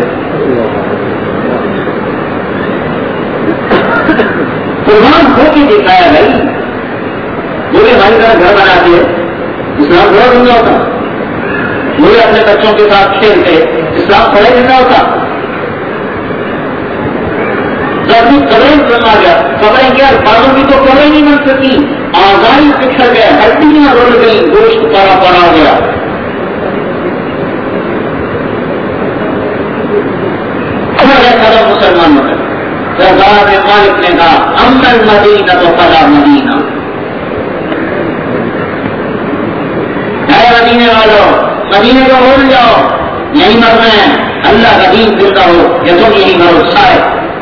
قربان ہو کے دکھایا بھائی، بولے ہماری طرح گھر بناتے اسلام بڑا زندہ ہوتا، بولے اپنے بچوں کے ساتھ کھیلتے اسلام بڑا زندہ ہوتا، قبریں بنا گیا، قبریں کیا بازوں کی تو قبریں نہیں بن سکی، آزادی بکھر گئے، ہڈیاں رول گئی، گوشت پڑا پڑا ہو گیا، مسلمانوں کا سردار مالک نے کہا اما المدینہ تو فلا مدینہ، اے مدینے والوں مدینے کو بھول جاؤ، یہیں مرنا ہے، اللہ کا دین زندہ ہو یا تم یہیں مرو سائے۔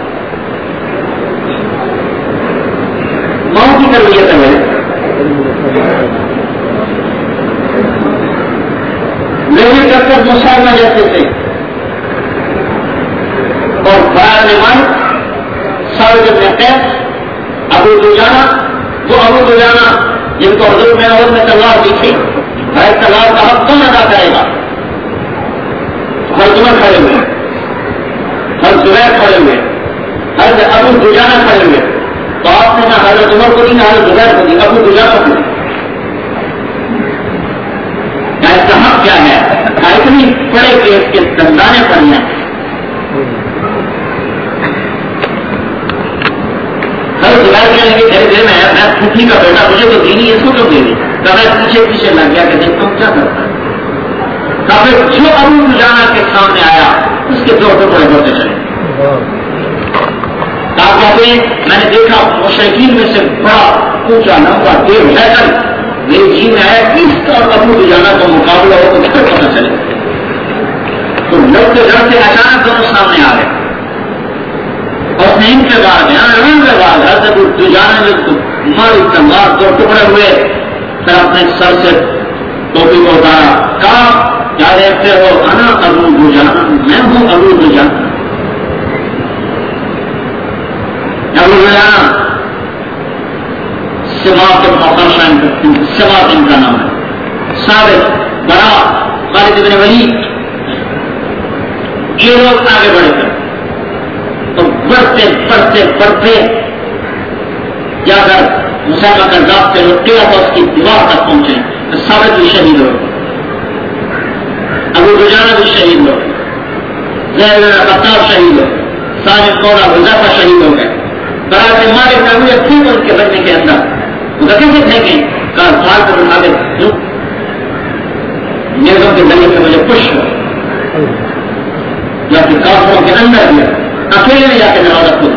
موت کی تربیت ہے میری کر مسلمہ جیسے تھے اور بڑا نمان سال جب میں ابو دجانہ، وہ ابو دجانہ جن کو حضور میں اور میں تلوار دی تھی، بھائی تلوار کا حق کون ادا کرے گا؟ ہر جمعہ کھڑے ہوئے، ہر زبیر کھڑے ہوئے، ہر ابو دجانہ کھڑے ہوئے، تو آپ نے نہ حضرت عمر کو دی نہ حضرت زبیر کو دی، ابو دجانہ کو دی۔ کیا اس کا حق کیا ہے؟ اتنی بڑے کیس کے دندانے پڑنے ہر زبیر کہنے کے دھیرے دھیرے میں میں پھوپھی کا بیٹا، مجھے تو دینی اس کو کیوں دے دی؟ تو میں پیچھے پیچھے لگ گیا کہ دیکھ تم کیا کرتا ہے؟ کافر جو ابو دجانہ کے سامنے آیا اس کے دو ٹکڑے ہوتے چلے۔ آپ کہتے ہیں میں نے دیکھا مشرکین میں سے بڑا اونچا لمبا دیو ہیکل میری جی میں آیا، اس کا ابو دجانہ کا مقابلہ ہو تو کیا پتہ چلے؟ تو لڑتے لڑتے اچانک دونوں سامنے آ گئے اور ان کے بعد ان کے بعد حضرت ابو دجانہ نے ماری تلوار دو ٹکڑے ہوئے، پھر اپنے سر سے ٹوپی کو اتارا، کہا کیا دیکھتے ہو؟ انا ابو دجانہ، میں ہوں ابو دجانہ۔ ابو دجانہ سما کے موقع سما ان کا نام ہے، ثابت بڑا خالد بن ولید، یہ لوگ آگے بڑھے تھے تو بڑھتے بڑھتے بڑھتے جا کر مسلمہ کذاب سے لٹیا تو اس کی دیوار تک پہنچے تو ثابت بھی شہید ہو، ابو دجانہ بھی شہید ہو، زید بن خطاب شہید ہو، سالم کوڑا حذیفہ شہید ہو گئے۔ برات مارے کبھی پھر ان کے بچنے کے اندر وہ کیسے پھینکیں؟ کہا سال کو بٹھا دے میروں کے گلے میں مجھے خوش ہو یا پھر کافروں کے اندر گیا اکیلے میں جا کے دروازہ کھول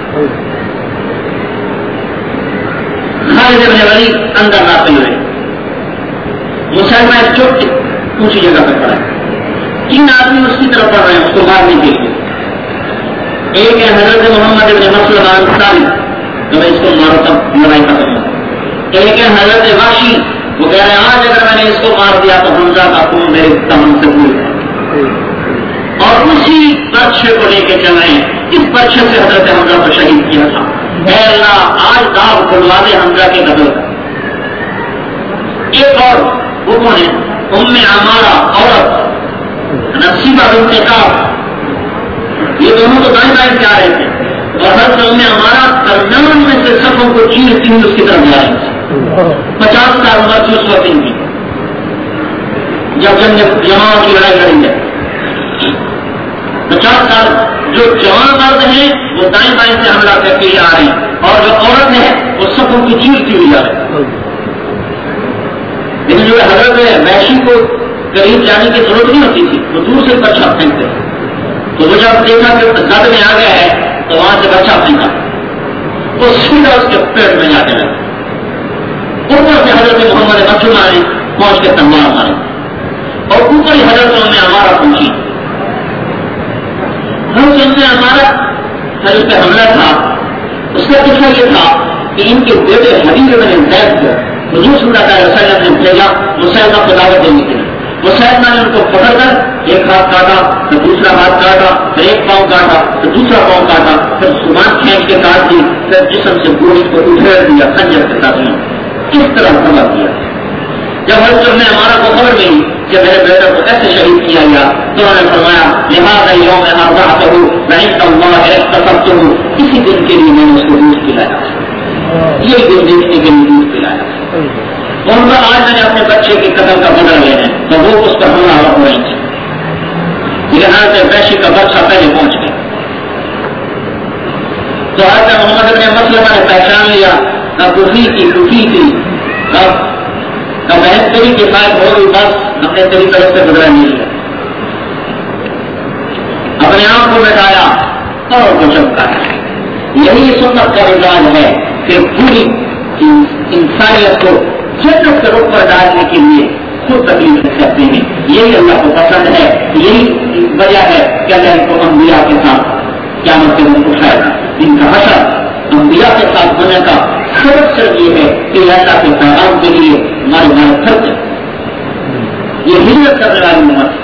خالد بن ولید اندر داخل ہوئے، مسلمہ ایک چھوٹی اونچی جگہ پہ کھڑا ہے، تین آدمی اس کی طرف پڑھ رہے ہیں اس کو مارنے کے لیے، ایک ہے حضرت محمد بن مسلمہ انصاری جو میں اس کو مارا تب لڑائی ختم ہو، ایک ہے حضرت واشی وہ کہہ رہے ہیں آج اگر میں نے اس کو مار دیا تو حمزہ کا خون میرے تمام سے دور ہے، اور اسی پرچے کو لے کے چل رہے ہیں، اس پرچے سے حضرت حمزہ کو شہید کیا تھا، اے اللہ آج داغ کھلوا دے حمزہ کے قتل۔ ایک اور وہ کون ہے؟ ام عمارہ عورت نصیبہ بنت کعب، یہ دونوں تو دائیں دائیں سے آ رہے تھے اور حضرت ام عمارہ درمیان میں سے صفوں کو چیر چیر اس کی طرف جا رہی تھی، پچاس سال عمر تھی اس وقت ان کی جب جنگ جماعت کی لڑائی لڑی ہے، پچاس سال جو جوان مرد ہیں وہ دائیں بائیں سے حملہ کر کے آ رہے ہیں اور جو عورت ہے وہ صفوں کی چیر چیر جا رہے ہیں، لیکن جو حضرت وحشی کو قریب جانے کی ضرورت نہیں ہوتی تھی، وہ دور سے بچہ پھینکتے تو وہ جب دیکھا کہ زد میں آ گیا ہے تو وہاں سے بچہ پھینکا، وہ سیدھا اس کے پیٹ میں جانے لگا، اوپر سے حضرت محمد مکرمہ نے پہنچ کے تلوار ماری اور اوپر ہی حضرت میں ہمارا پہنچی، حضرت میں ہمارا حضرت پہ حملہ تھا، اس کا قصہ یہ تھا کہ ان کے بیٹے حبیب بن زید کو حضور صلی اللہ علیہ وسلم نے بھیجا مسلمہ کو دعوت دینے کے لیے، مسلمہ نے ان کو پکڑ کر ایک ہاتھ کاٹا پھر دوسرا ہاتھ کاٹا پھر ایک پاؤں کاٹا پھر دوسرا پاؤں کاٹا پھر زبان کھینچ کے کاٹ دی، پھر جسم سے گوشت کو ادھیڑ دیا خنجر کے ساتھ میں، کس طرح حملہ کیا۔ جب حضرت نے ہمارا کو خبر ملی کہ میرے بیٹے کو ایسے شہید کیا گیا تو انہوں نے فرمایا لہٰذا یوم ارضعتہ وعند اللہ اختصرتہ، اسی دن کے لیے میں نے اس کو دودھ پلایا، یہ دن دیکھنے کے لیے دودھ پلایا، اور آج میں نے اپنے بچے کے قتل کا بدلہ لینا تو وہ اس پر حملہ ہو رہی تھی، لیکن حضرت وحشی کا بچہ پہلے پہنچ گیا تو حضرت محمد بن مسلمہ نے پہچان لیا کب دوسری کی خوشی تھی، کب کب بہن تیری کفایت ہو گئی، بس ہم نے تیری طرف سے بدلا نہیں لیا، اپنے آپ کو بٹھایا اور کچھ چمکا ہے. یہی سنت کا مزاج ہے کہ پوری انسانیت کو جنت کے رخ پر ڈالنے کے لیے خود تکلیف کرتے ہیں. یہی اللہ کو پسند ہے. یہی وجہ ہے کہ اللہ کو انبیاء کے ساتھ قیامت کے دن اٹھائے گا. ان کا حشر انبیاء کے ساتھ ہونے کا سبب صرف یہ ہے کہ اللہ کے پیغام کے لیے ہمارے ہمارے خرچ یہ ہجرت کرنے والی امت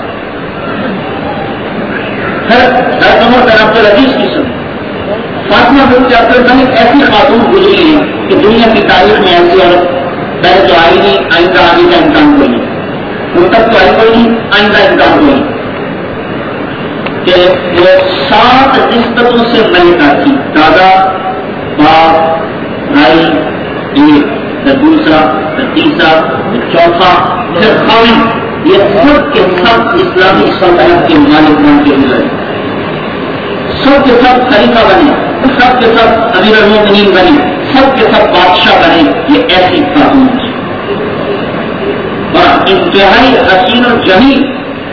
ہر عمر کا عبد العزیز کی سن فاطمہ بنت عبد الملک ایسی خاتون گزری ہیں کہ دنیا کی تاریخ میں ایسی عورت پہلے تو آئی نہیں, آئندہ آنے کا امکان کوئی نہیں, ان تک تو آئی کوئی نہیں, آئندہ امکان کوئی نہیں کہ وہ سات نسبتوں سے ملکہ تھی. دادا, باپ, بھائی, ایک, پھر دوسرا, پھر تیسرا, پھر چوتھا, پھر خاوند. یہ سب کے سب اسلامی سلطنت کے مالک بن کے ہوئے, سب کے سب خلیفہ بنے, سب کے سب امیر المومنین بنے, سب کے سب بادشاہ بنے. یہ ایسی خاتون ہے اور انتہائی حسین اور جمیل.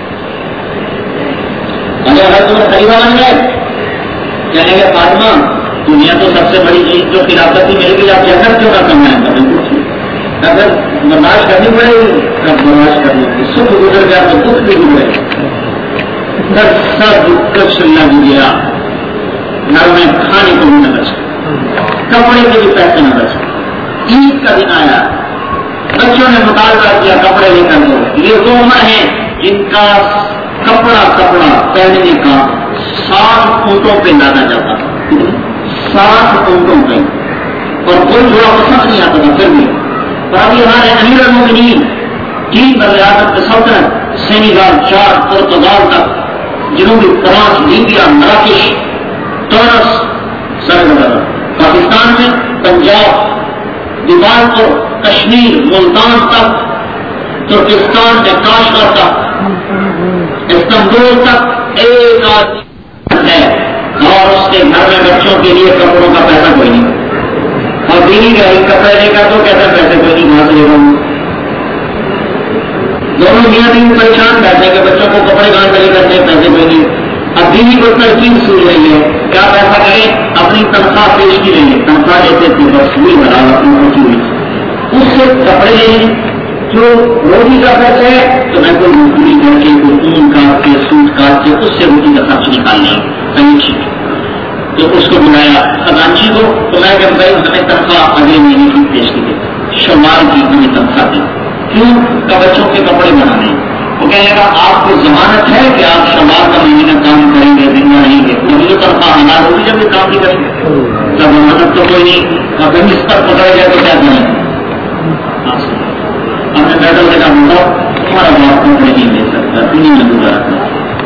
اگر تم خلیفہ بن گئے کہنے گے فاطمہ دنیا تو سب سے بڑی چیز جو خلافت ہی مل گئی, آپ جنت کیوں نہ کرنا ہے؟ کبھی اگر برداشت کرنی پڑے گی تب برداشت کرنی پڑے گی. سکھ گزر گیا تو دکھ بھی گزرے گا. سب کچھ لگ گیا, گھر میں کھانے کو بھی نہ بچا, کپڑے کے بھی پیسے نہ بچے. عید کا دن آیا, بچوں نے مطالبہ کیا کپڑے لے کر دو. یہ وہ عمر ہیں جن کا کپڑا کپڑا پہننے کا سات اونٹوں پہ لانا جاتا تھا, سات اونٹوں پہ, اور کوئی جوڑا پسند نہیں آتا تھا. پھر بھی اور ابھی ہمارے امیر المومنین تین بریادت کے سلطنت سینیگال, چار پرتگال تک, جنوبی فرانس, لیبیا, مراکش, ٹونس, سرگرم, پاکستان میں پنجاب, دیوالپور, کشمیر, ملتان تک, ترکستان میں کاشغر تک, استنبول تک ایک آدمی ہے اور اس کے گھر میں بچوں کے لیے کپڑوں کا پیسہ کوئی نہیں. اور بیوی کا ایک کپڑے لے کر تو کہتا پیسے کوئی نہیں, وہاں سے لے رہا ہوں. دونوں میاں بیوی پریشان بیٹھے کہ بچوں کو کپڑے کہاں سے لے کرتے پیسے کوئی نہیں. اب بیوی کو ترکیب سوچ رہی ہے کیا پیسہ کریں, اپنی تنخواہ پیش کی رہی ہے, تنخواہ لیتے تھے بس وہی بنا اپنی خوشی ہوئی, اس سے کپڑے لیں جو روٹی کا پیسہ ہے تو میں کوئی مزدوری کر کے کوئی اون کاٹ کے سوٹ کاٹ کے اس سے روٹی کا خرچ نکال لیں کہیں. تو اس کو بلایا خزانچی کو, تو میں کہ بھائی ہمیں تنخواہ اگلے مہینے کی پیش کی گئی, شمال کی ہمیں تنخواہ دی, کیوں کا بچوں کے کپڑے بنانے. وہ کہنے لگا آپ کو ضمانت ہے کہ آپ شمال کا مہینہ کام کریں گے, زندہ رہیں گے, مجھے تو تنخواہ حلال ہوگی جب یہ کام نہیں کریں گے. ضمانت تو کوئی نہیں, اگر اس پر پکڑ گئے تو کیا کریں. ہم نے پیدل سے کام ہوگا تمہارا باپ کو نہیں دے سکتا, تمہیں میں گزارا.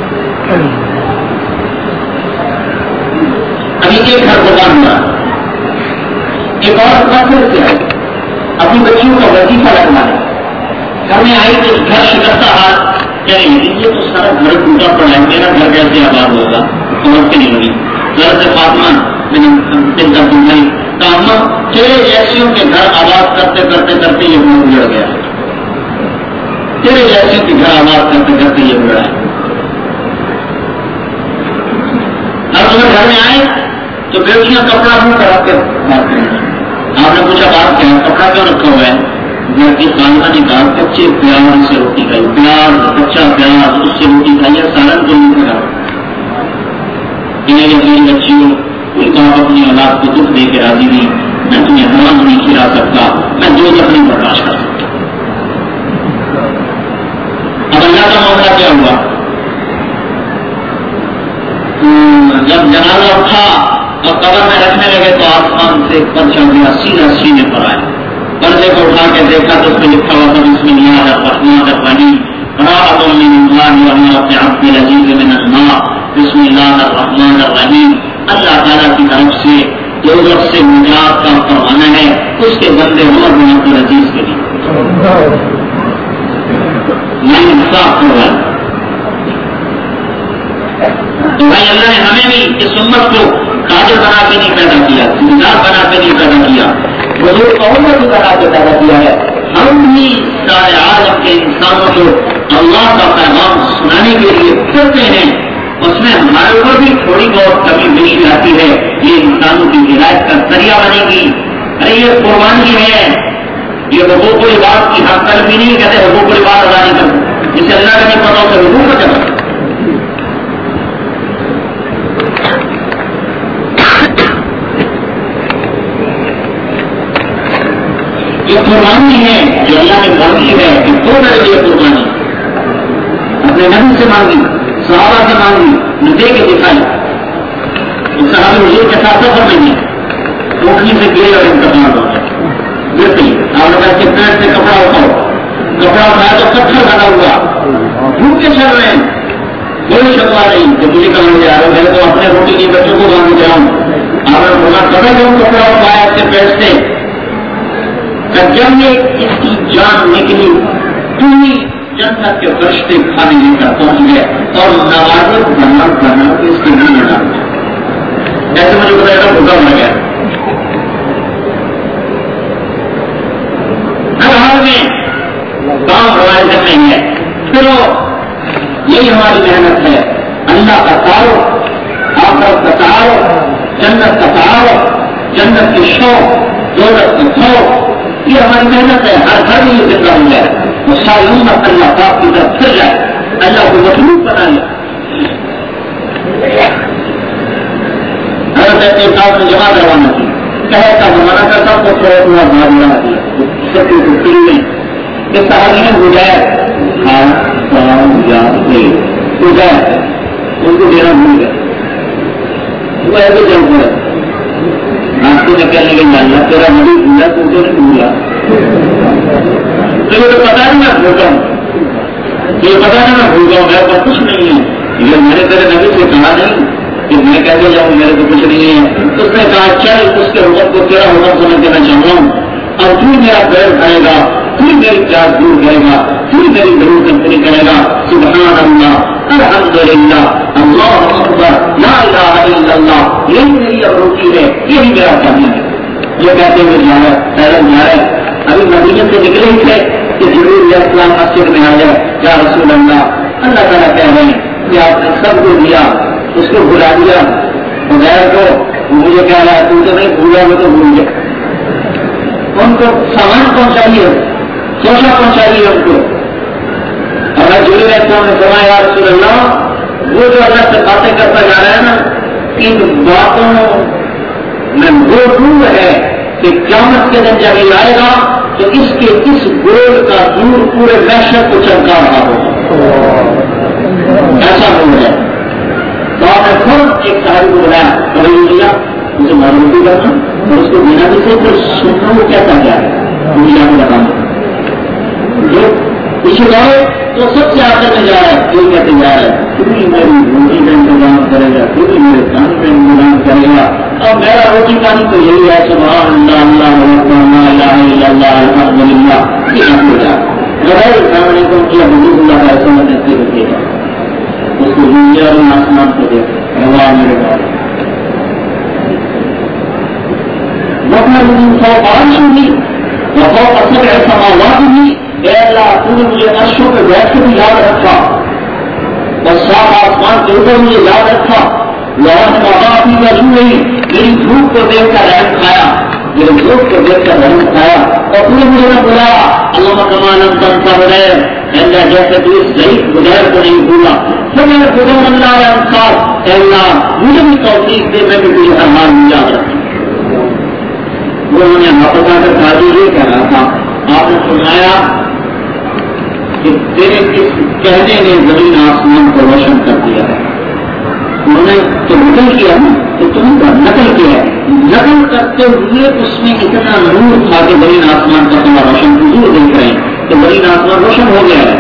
ابھی ایک گھر قربان ہوا, ایک اور فاصلے سے آئی, اپنی بچیوں کا وظیفہ لگنا ہے. گھر میں آئی تو گھر شکستہ ہاتھ کہنے لگی یہ تو سارا گھر ٹوٹا پڑا ہے, میرا گھر کیسے آباد ہوگا. سمجھ کے نہیں ہوگی. گھر سے فاطمہ میں نے دل کا پوچھائی کہا تیرے جیسیوں کے گھر آباد کرتے کرتے کرتے یہ گھر اجڑ گیا, تیرے جیسیوں کے گھر آباد کرتے کرتے یہ اجڑا ہے. اب اگر گھر میں آئے تو بیٹیاں کپڑا کیوں کرا کے بات کریں. آپ نے پوچھا بات کیا کپڑا کیوں رکھا ہوا ہے. گھر کی خالہ نے کہا کچے پیار سے روٹی کھائی, پیار کچا پیار اس سے روٹی کھائی, سالن تو نہیں کرا. میری بچیوں ان کا اپنی اولاد کو دکھ دے کے راضی نہیں, میں تمہیں حرام نہیں کھلا سکتا, میں دو دفعہ نہیں برداشت کر سکتا. اب اللہ کا معاملہ کیا ہوا, جب جنازہ اٹھا اور قبر میں رکھنے لگے تو آسمان سے پرچا گیا سیدھا سینے پر آیا. پردے کو اٹھا کے دیکھا تو اس میں لکھا ہوا تھا بسم اللہ الرحمن الرحیم, راحت من اللہ ورحمۃ عبد العزیز من الماء, بسم اللہ الرحمن الرحیم. اللہ تعالیٰ کی طرف سے دوزخ سے نجات کا فرمانا ہے اس کے بندے عمر بن عبد العزیز کے لیے. میں انصاف ہوا تو بھائی اللہ نے ہمیں بھی اس امت کو قادر بنا کے نہیں پیدا کیا, ذمہ بنا کے نہیں پیدا کیا, حضور کو امت بھی بنا کے پیدا کیا ہے. ہم بھی سارے عالم کے انسانوں کو اللہ کا پیغام سنانے کے لیے کرتے ہیں, اس میں ہمارے اوپر بھی تھوڑی بہت کمی بیشی آتی ہے ذریعہ بنے گی. ارے یہ قربانی ہے, یہ حقوق العباد کی حق تلفی نہیں کہتے, حقوق العباد ادا نہیں کرتے. جسے اللہ کا نہیں پتا اسے حقوق کا چلا. یہ قربانی ہے جو اللہ نے مانگی ہے کہ دو میرے لیے قربانی اپنے نبی سے مانگی, صحابہ سے مانگی, نہ دے کے دکھائی. صحابی حضور کے ساتھ سفر میں نہیں, روکنے سے گرے اور انتقال ہو گئے, گرتے آپ لوگ کے پیٹ سے کپڑا اٹھاؤ, کپڑا اٹھایا تو پتھر لگا ہوا, ڈوب کے چل رہے ہیں, کوئی شکوا نہیں. جب مجھے کہا مجھے آ رہا میں تو اپنے روٹی کے بچوں کو باندھ جاؤں. آپ نے بولا کبھی جو کپڑا اٹھایا اس کے پیٹ سے, جب یہ اس کی جان نکلی پوری جنت کے فرشتے کھانے لے کر پہنچ گئے اور نوازت بنا بنا کے اس کے لیے ڈال دیا. ایسے مجھے بتایا تھا بھوکا مر گیا. ہر حال میں کام روایت نہیں ہے, چلو یہی ہماری محنت ہے. اللہ کا تعارف, آخرت کا تعارف, جنت کا تعارف, جنت کی شوق, دولت کا شوق, یہ ہماری محنت ہے. ہر گھر میں یہ زندہ ہو جائے, وہ ساری امت اللہ پاک کی طرف پھر جائے, اللہ کو مخلوق بنا لے. حضرت صاحب نے جمع کروانا تھی, کہے کا زمانہ کا سب کو تھوڑا تھوڑا بھاگ بنا دیا, سب کو پھر میں اس طرح نہیں ہو جائے. ہاں یاد ہو جائے ان کو دینا بھول گئے, وہ ایسے جنگ پڑے. ناستے میں کہنے کے جاننا تیرا نبی بھولا تو تو نہیں بھولا, تو یہ تو پتا نہیں میں بھولتا ہوں, یہ پتا نہیں میں بھولتا ہوں, میرے پاس کچھ نہیں ہے. یہ میں نے تیرے نبی سے کہا نہیں کہ میں کیسے جاؤں, میرے کو کچھ نہیں ہے. اس نے کہا چل اس کے حکم کو تیرا حکم سمجھ دینا چاہتا ہوں, اور تو میرا پیر کھائے گا, تو میری پیاس دور کرے گا, تو میری ضرورت پوری کرے گا. سبحان اللہ, الحمدللہ, اللہ اکبر, لا الہ الا اللہ, یہی میری اب روٹی ہے, یہی میرا پانی ہے. یہ کہتے ہوئے جا رہے پیدل جا رہے, ابھی مدینہ سے نکلے ہی تھے کہ ضرور یہ اسلام مسجد میں آ جائے. یا رسول اللہ, اللہ تعالیٰ کہہ رہے ہیں کہ آپ نے سب کو دیا, اس کو بلا دیا, غیر کو مجھے کہہ رہا ہے تم تو نہیں بھولا, میں تو بھول گیا. ان کو سامان پہنچائیے, سوچا پہنچائیے ان کو. اور میں جڑے رہتا ہوں نے فرمایا یا رسول اللہ, وہ جو اللہ سے باتیں کرتا جا رہا ہے نا, ان باتوں میں وہ دور ہے کہ قیامت کے دن جب یہ آئے گا تو اس کے اس گول کا دور پورے محشر کو چمکا رہا ہوگا. ایسا ہو ہے. تو آپ نے خود ایک صحابی کو بلایا, کبھی لیا اسے معلوم بھی کرنا اور اس کو بنا بھی سے پھر سننا وہ کہتا کیا ہے, مجھے آپ کو بتانا. جو پیچھے جائے تو سب سے آگے میں جا رہا ہے, کوئی کہتے جا رہا ہے تو بھی میری روٹی کا انتظام کرے گا, تو بھی میرے کام کا انتظام کرے گا, اور میرا روٹی پانی تو یہی ہے سبحان اللہ, اللہ لا الہ الا اللہ, الحمدللہ. یہ ہو جا غیر سامنے کو کیا حضور اللہ کا ایسا کہتے رکھے گا, اس کو دنیا اور آسمان کو دے روا میرے بات. وقت سو پانچ ہوگی, وہ اثر ایسا مواد ہوگی. اے اللہ, تو نے مجھے عرشوں پہ بیٹھ کے بھی یاد رکھا, اور صاف آسمان کے اوپر مجھے یاد رکھا. لوہن موقع اپنی وجہ نہیں, میری دھوپ کو دیکھ کر رحم کھایا, میرے دھوپ کو دیکھ کر رحم کھایا, اور تو نے مجھے نہ بلایا اللہ کمان بنتا بغیر, اللہ جیسے تو اس ضعیف بغیر کو نہیں بھولا. تو میں نے خدا اللہ ہے انصاف, اے اللہ مجھے بھی توفیق دے, میں بھی تجھے ہر حال میں یاد رکھوں. وہ انہوں نے واپس آ کر کہا یہ کہہ رہا تھا, آپ نے سنایا کہ تیرے کس کہنے نے زمین آسمان کو روشن کر دیا ہے. انہوں نے تو نقل کیا نا, تو تم کا نقل کیا ہے, نقل کرتے ہوئے اس میں اتنا نور تھا کہ زمین آسمان کا تمہارا روشن حضور دیکھ رہے ہیں, تو زمین آسمان روشن ہو گیا ہے.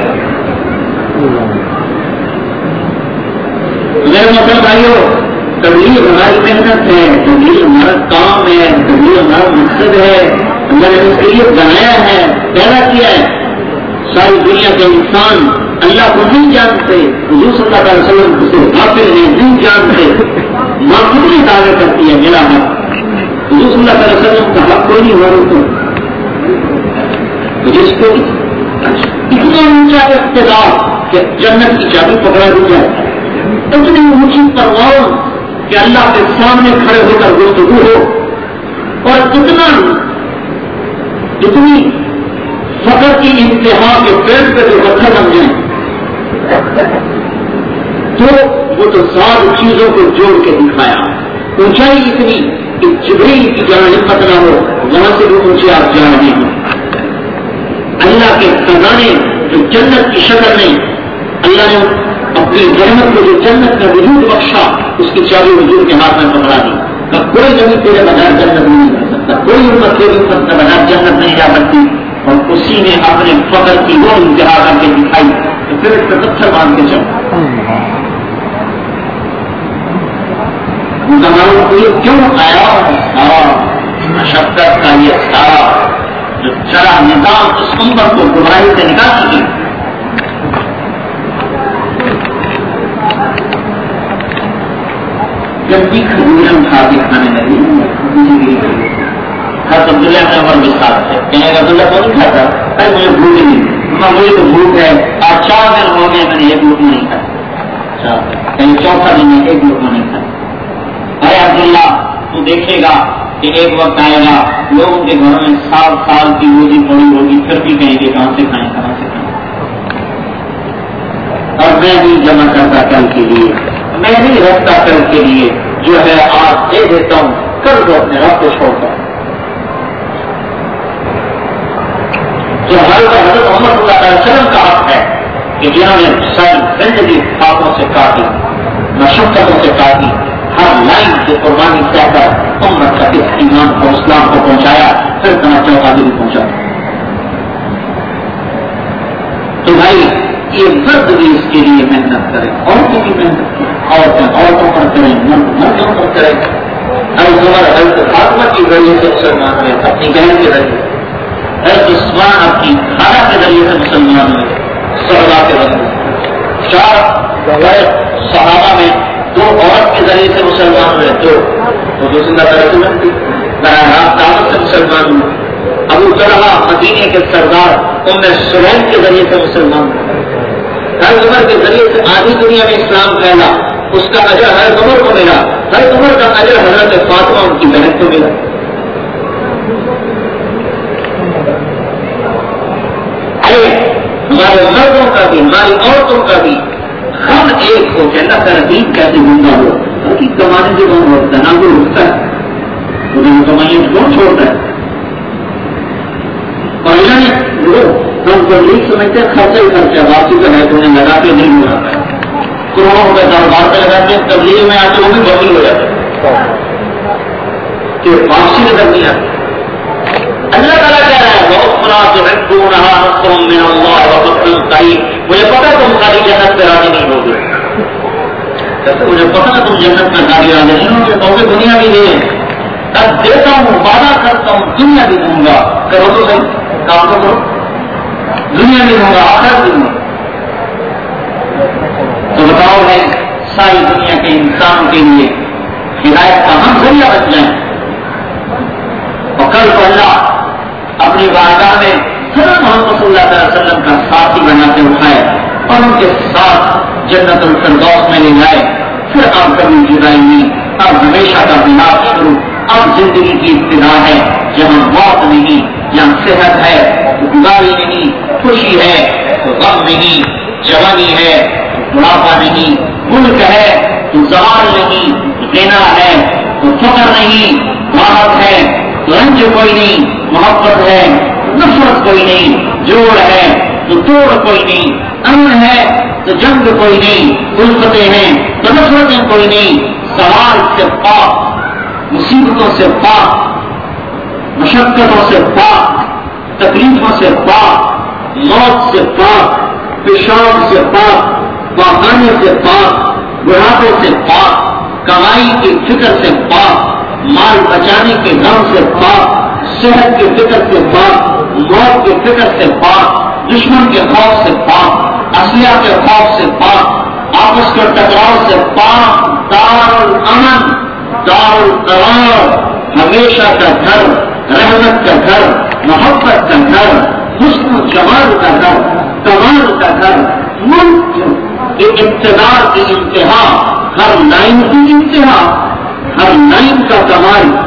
میرے مطلب بھائیو, تبلیغ ہماری محنت ہے, تبلیغ ہمارا کام ہے, تبلیغ ہمارا مقصد ہے. اللہ نے اس کے لیے بنایا ہے, پیدا کیا ہے. ساری دنیا کے انسان اللہ کو نہیں جانتے, حضور صلی اللہ علیہ وسلم اسے غافل ہیں, نہیں جانتے. ماں کتنی دعوے کرتی ہے میرا حق, حضور صلی اللہ علیہ وسلم کا حق کوئی نہیں ہو تو جس کو اتنا اونچا اقتدار کہ جنت کی چابی پکڑا دی جائے, اتنی اونچی پرواز کہ اللہ کے سامنے کھڑے ہو کر گفتگو ہو, اتنا اتنی فقر کی انتہا کے پیٹ پہ جو پتھر بن جائیں تو وہ تو ساری چیزوں کو جوڑ کے دکھایا. اونچائی اتنی کہ جبریل کی جہاں ہمت نہ ہو وہاں سے بھی اونچے آپ جا رہے ہیں. اللہ کے خزانے جو جنت کی شکل میں اللہ نے اپنی رحمت کو جو جنت میں وجود بخشا اس کی چابی وجود کے ہاتھ میں پکڑا دی. اب کوئی نبی تیرے بغیر جنت نہیں کر سکتا, کوئی امت تیری امت کے بغیر جنت نہیں جا سکتی. اور اسی نے اپنے فخر کی وہ انتہا کر کے دکھائی تو پھر اس پہ پتھر باندھ کے چل مسلمانوں کو یہ کیوں آیا سارا مشقت کا یہ سارا جو چلا نظام اس امت کو گمراہی سے نکال چکی. جب بھی کھجورم کھا کے کھانے لگی ہر عبداللہ اپنے عمر کے ساتھ ہے کہیں عبداللہ کو نہیں کھاتا ارے مجھے بھوک نہیں مجھے تو بھوک ہے آج چار دن ہو گئے میں نے ایک لقمہ نہیں کھایا کہیں چوتھا دن میں ایک لقمہ نہیں کھایا. ارے عبداللہ تو دیکھے گا کہ ایک وقت آئے گا لوگوں کے گھروں میں سال سال کی روزی پڑی ہوگی پھر بھی کہیں گے کہاں سے کھائیں کہاں سے کھائیں. اور میں بھی جمع کرتا کل کے لیے میں نہیں رکھتا کل کے لیے جو ہے آج دے دیتا ہوں کل کو اپنے رب کو چھوڑتا ہوں. جو حضرت محمد صلی اللہ علیہ وسلم کا حق ہے کہ جنہوں نے ساری زندگی ہاتھوں سے کاٹی مشقتوں سے کاٹی ہر لائن سے قربانی سے کر امت کا اس ایمان کو اسلام کو پہنچایا پھر تمہیں قابل پہنچا. تو بھائی یہ مرد بھی اس کے لیے محنت کرے عورتوں کی محنت کرے عورتیں عورتوں پر کریں مرد مردوں پر کریں. حضرت عمر حضرت فاطمہ کی ذریعے سے مسلمان ہوئے اپنی بہن کے ذریعے حضرت عثمان اپنی خالہ کے ذریعے سے مسلمان ہوئے صحابہ کے ذریعے چار صحابہ میں دو عورت کے ذریعے سے مسلمان ہوئے دو تو زندہ ترقی تھی براہ راست دعوت سے مسلمان ہوئے. ابو طلحہ مدینے کے سردار ام سلیم کے ذریعے سے مسلمان ہوئے. ہر عمر کے ذریعے سے آدھی دنیا میں اسلام پھیلا اس کا اجر ہر عمر کو ملا. ہر عمر کا اجر حضرت فاطمہ ان کی بہن کو ملا. ہمارے مردوں کا بھی ہماری عورتوں کا بھی ہم ایک ہو کے اللہ کا رقیب کیسے گنگا ہو کی کمانے سے کون ہوتا ہے نہ کوئی رکتا ہے مجھے کمائیے کون چھوڑتا ہے. اور اللہ نے وہ ہم تبلیغ سمجھتے خرچہ ہی خرچہ واپسی کا ہے تو انہیں لگا کے نہیں ہو جاتا ہے کروڑوں روپئے کاروبار پہ لگاتے ہیں تبلیغ میں آتے وہ بھی بہت ہو جاتا ہے کہ واپسی نظر نہیں آتی. اللہ تعالیٰ کہہ رہا ہے بہت مناسب مجھے پتا تم ساری جنت پہ راضی نہیں ہوگے مجھے پتا تم جنت میں ساری راضی نہیں ہوگے تو دنیا بھی دے اب دیتا ہوں وعدہ کرتا ہوں دنیا بھی دوں گا کرو تو صحیح کام تو کرو دنیا بھی دوں گا آخر بھی دوں گا. تو بتاؤ بھائی ساری دنیا کے انسانوں کے لیے ہدایت کا ہم ذریعہ بچ جائیں اور کل کو اللہ اپنی بارگاہ میں حضرت محمد صلی اللہ علیہ وسلم کا ساتھی بنا کے اٹھائے اور ان کے ساتھ جنت الفردوس میں لے جائے. پھر اب کبھی جدائی نہیں, اب ہمیشہ کا ملاپ شروع. اب زندگی کی ابتدا ہے جہاں موت نہیں, جہاں صحت ہے تو بیماری نہیں, خوشی ہے تو غم نہیں, جوانی ہے تو بڑھاپا نہیں, ملک ہے تو زوال نہیں, غنا ہے تو فقر نہیں, راحت ہے تو رنج کوئی نہیں, محبت ہے نفرت کوئی نہیں, جوڑ ہے تو توڑ کوئی نہیں, امن ہے تو جنگ کوئی نہیں, الفتیں ہیں تو نفرتیں کوئی نہیں, سوال سے پاک, مصیبتوں سے پاک, مشقتوں سے پاک, تکلیفوں سے پاک, موت سے پاک, پیشاب سے پاک, پاخانے سے پاک, بڑھاپے سے پاک, کمائی کی فکر سے پاک, مال بچانے کے غم سے پاک, صحت کی فکر سے پاک, موت کی فکر سے پاک, دشمن کے خوف سے پاک, اسلحہ کے خوف سے پاک, آپس کے ٹکراؤ سے پاک, دار الامن, دار القرار, ہمیشہ کا گھر, رحمت کا گھر, محبت کا گھر, حسن و جمال کا گھر, کمال کا گھر, ملک کے اقتدار کی انتہا, ہر لائن کی انتہا, ہر لائن کا کمال,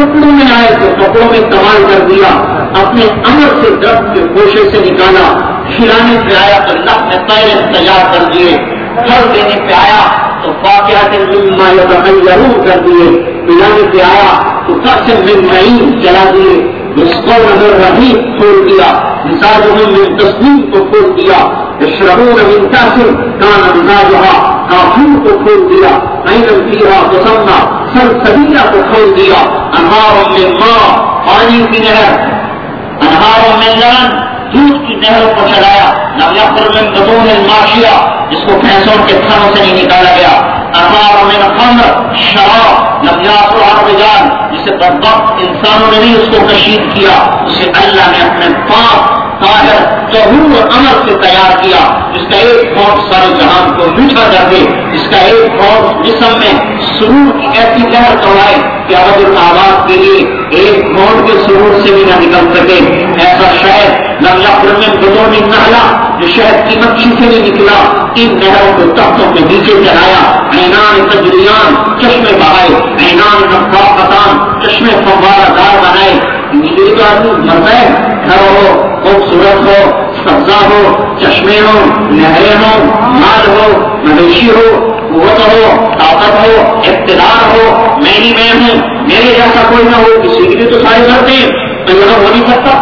ٹکڑوں میں آئے تو ٹکڑوں میں کمال کر دیا، اپنے امر سے درخت کے گوشے سے نکالا، کھلانے پہ آیا تو اللہ نے پہلے تیار کر دیے، پھل دینے پہ آیا تو فاقیات مما یتخیرون کر دیے، پلانے پہ آیا تو قسم من معین چلا دیے، مسقون من رحیق کھول دیا، مزاجهم من تسنیم کو کھول دیا، یشربون من کأس کان مزاجها کافور کو کھول دیا، عینا فیہا تسمى سلسبیلہ کو کھول دیا، انہار من ماء پانی کی نہر، انہار من لبن دودھ کی نہروں کو چلایا، لم یخرج من بطون الماشیہ جس کو بھینسوں کے تھنوں سے نہیں نکالا گیا، انہار من خمر شراب لم یاکلها الرجال جسے بدبخت انسانوں نے نہیں اس کو کشید کیا، اسے اللہ نے اپنے پاک طاہر طہور عمل سے تیار کیا، جس کا ایک گھونٹ سارے جہان کو میٹھا کر دے، جس کا ایک گھونٹ جسم میں سرور کی ایسی لہر دوڑائے کہ ابد الآباد کے لیے ایک گھونٹ کے سرور سے بھی نہ نکل سکے، ایسا شہد لم یخرج من بطون النحلہ جو شہد کی مکھی سے نہیں نکلا، ان نہروں کو تختوں کے نیچے چلایا، عینان تجریان چشمے بہائے، عینان نفاقتان چشمے فوارہ دار بنائے، یہ تو آدمی مرتا ہے، گھر ہو خوبصورت ہو سبزہ ہو چشمے ہو نہریں ہو مال ہو مویشی ہو قوت ہو طاقت ہو اقتدار ہو، میں ہی میں ہوں میرے جیسا کوئی نہ ہو، کسی کے لیے تو سارے کرتے ہیں، تو یہ ہو نہیں سکتا،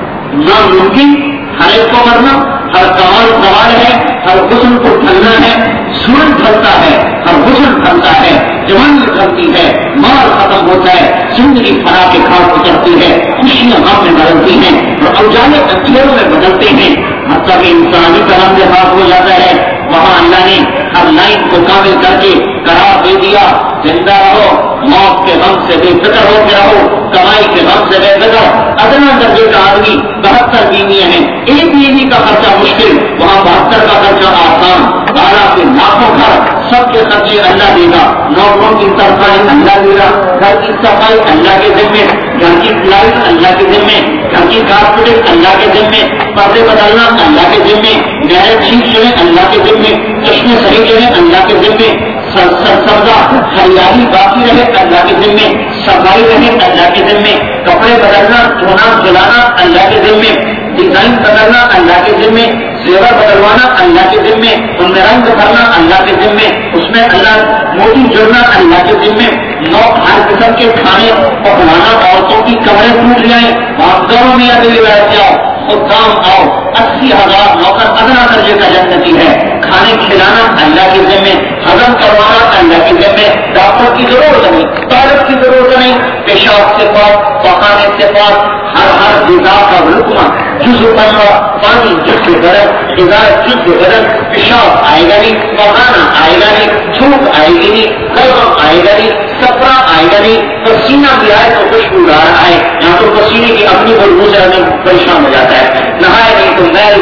ناممکن، ہر ایک کو مرنا، ہر کمال سوال ہے، ہر حسن کو ڈھلنا ہے، سورج ڈھلتا ہے، ہر حسن ڈھلتا ہے، جوانی ڈھلتی ہے، مال ختم ہوتا ہے، زندگی فنا کے گھاٹ اترتی ہے، خوشیاں غم میں بدلتی ہیں اور اجالے اندھیروں میں بدلتے ہیں، مطلب انسانی طرح سے خاص ہو جاتا ہے، وہاں اللہ نے ہر لائن کو کامل کر کے قرار دے دیا، زندہ رہو، موت کے غم سے بے فکر ہو کے رہو، کمائی کے غم سے بے فکر، ادنا درجے کا آدمی بہتر بیویاں ہیں، ایک بیوی کا خرچہ مشکل، وہاں بہتر کا خرچہ آسان، بارہ کے لاکھوں گھر سب کے خرچے اللہ دے گا، نوکروں کی تنخواہیں اللہ دے گا، گھر کی صفائی اللہ کے ذمے، گھر کی فلائٹ اللہ کے ذمے، گھر کی کارپیٹنگ اللہ کے ذمے، پردے بدلنا اللہ کے ذمے، گہرے ٹھیک جو ہے اللہ کے ذمے، چشمے صحیح جو ہے اللہ کے ذمے، سبزہ ہریالی باقی رہے اللہ کے ذمے، صفائی رہے اللہ کے ذمے، کپڑے بدلنا دھونا دھلانا اللہ کے ذمے، ڈیزائن بدلنا اللہ کے ذمے، زیور بدلوانا اللہ کے ذمے، ان میں رنگ بھرنا اللہ کے ذمے، اس میں اللہ موتی جڑنا اللہ کے ذمے، نو ہر قسم کے کھانے اور بنانا، عورتوں کی کمریں ٹوٹ جائیں آپ گھروں میں اگلی بیٹھ جاؤ، خود کام آؤ، اسی ہزار نوکر ادنا درجے کا جنتی ہے، کھانے کھلانا اللہ کے ذمے، ہضم کروانا اللہ کے ذمے، ڈاکٹر کی ضرورت نہیں، طالب کی ضرورت نہیں، پیشاب سے پاک پکانے سے پاک، ہر ہر غذا کا رکما جزو بنوا، پانی جس سے گرم، غذا جس سے گرم، پیشاب آئے گا نہیں، پکانا آئے گا نہیں، جھوک آئے گی نہیں، گرم آئے گا نہیں، سپرا آئے گا نہیں، پسینہ بھی آئے تو خوشبو آ رہا ہے، یہاں تو پسینے کی اپنی بلبو سے ہمیں پریشان ہو جاتا ہے، نہائے نہیں تو میل،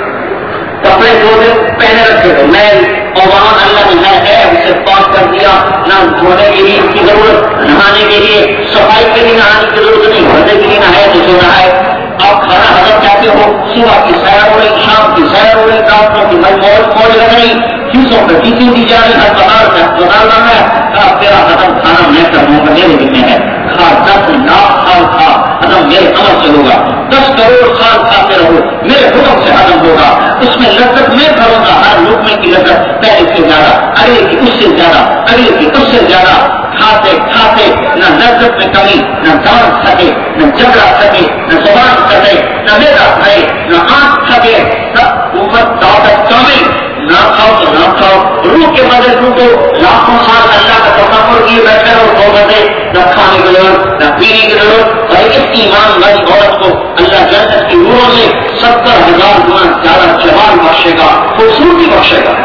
کپڑے دھو دے پہنے رکھے تو میل، اور وہاں اللہ نے ہے اسے پاک کر دیا، نہ دھونے کے لیے اس کی ضرورت، نہانے کے لیے صفائی کے لیے نہانے کی ضرورت نہیں، بھرنے کے لیے نہائے تو سو نہائے، آپ کھانا ہضم کہتے ہو، صبح کی سیر ہو رہی، شام کی سیر ہو رہی، ڈاکٹروں کی موج موج لگ رہی، فیسوں پہ ٹیچنگ دی جا رہی، ہسپتال میں ہسپتال بن رہا ہے، تیرا ہضم کھانا میں کروں گا میرے ذمہ ہے، کھا دس لاکھ سال کھا ہضم میرے عمل سے ہوگا، دس کروڑ سال کھاتے رہو میرے حکم سے ہضم ہوگا، اس میں لذت میں کروں گا، ہر لقمے کی لذت پہلے سے زیادہ، اگلے کی اس سے زیادہ، اگلے کی اس سے زیادہ، کھاتے کھاتے نہ لذت میں کمی، نہ دان سکے، نہ جگڑا سکے، نہ زبان سکے، نہ میرا کھائے، نہ آنکھ سکے، سب امت طاقت کامل، نہ کھاؤ تو نہ کھاؤ، روح کے بدل روح کو لاکھوں سال اللہ کا تصور کیے بیٹھے رہو دو بندے، نہ کھانے کی ضرورت، نہ پینے کی ضرورت، اور اس ایمان والی عورت کو اللہ جنت کی روحوں سے ستر ہزار گنا زیادہ جمال بخشے گا، خوبصورتی بخشے گا،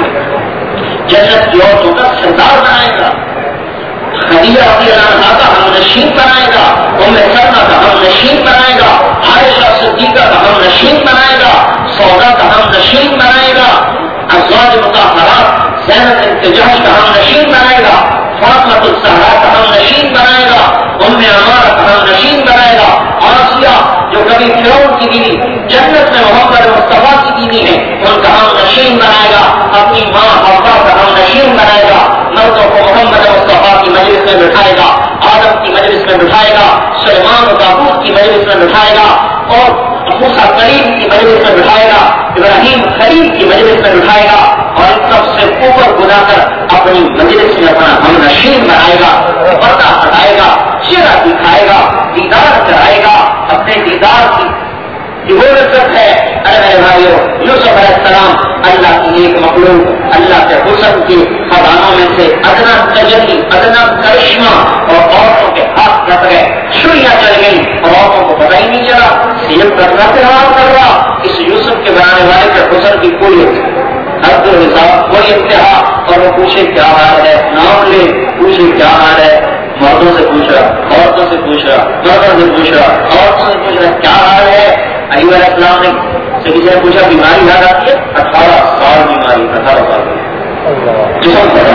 جنت کی عورتوں کا سردار بنائے گا، خدیجہ رضی اللہ عنہا کا ہم نشین بنائے گا، ام سلمہ کا ہم نشین بنائے گا، عائشہ صدیقہ کا ہم نشین بنائے گا، سودا کا ہم نشین بنائے گا، ازواج مطہرات زینب بنت جحش کا ہم نشین بنائے گا، فاطمہ الزہرا کا ہم نشین بنائے گا، ام عمارہ کا ہم نشین بنائے گا، آسیہ جو کبھی فرعون کی بیوی جنت میں محمد مصطفیٰ کی بیوی ہے ان کا ہم نشین بنائے گا، اپنی ماں حوا کا ہم نشین بنائے گا، مردوں کو محمد مصطفیٰ کی مجلس میں بٹھائے گا، آدم کی مجلس میں مجلس میں بٹھائے گا، ابراہیم خلیل کی مجلس میں بٹھائے گا اور ان سب سے اوپر بلا کر اپنی مجلس میں اپنا ہم نشین بنائے گا، پردہ ہٹائے گا، چہرہ دکھائے گا، دیدار کرائے گا، اپنے دیدار کی وہ لذت ہے۔ ارے میرے بھائیو، یوسف علیہ السلام اللہ کی ایک مخلوق، اللہ کے حسن کے خزانوں میں سے ادنا تجلی، ادنا کرشمہ اور عورتوں کے ہاتھ لگ گئے، چھریاں چل گئی اور عورتوں کو پتہ ہی نہیں چلا، صرف کرنا تہوار کر رہا۔ اس یوسف کے بنانے والے کے حسن کی کوئی حد و حساب، کوئی انتہا، اور وہ پوچھے کیا حال ہے، نام لے پوچھے کیا حال ہے، مردوں سے پوچھ رہا، عورتوں سے پوچھ رہا، مردوں سے پوچھ رہا، عورتوں سے پوچھ رہا کیا حال ہے۔ ایوب علیہ السلام نے سے کسی نے پوچھا بیماری یاد آتی ہے؟ اٹھارہ سال بیماری، اٹھارہ سال جسم پر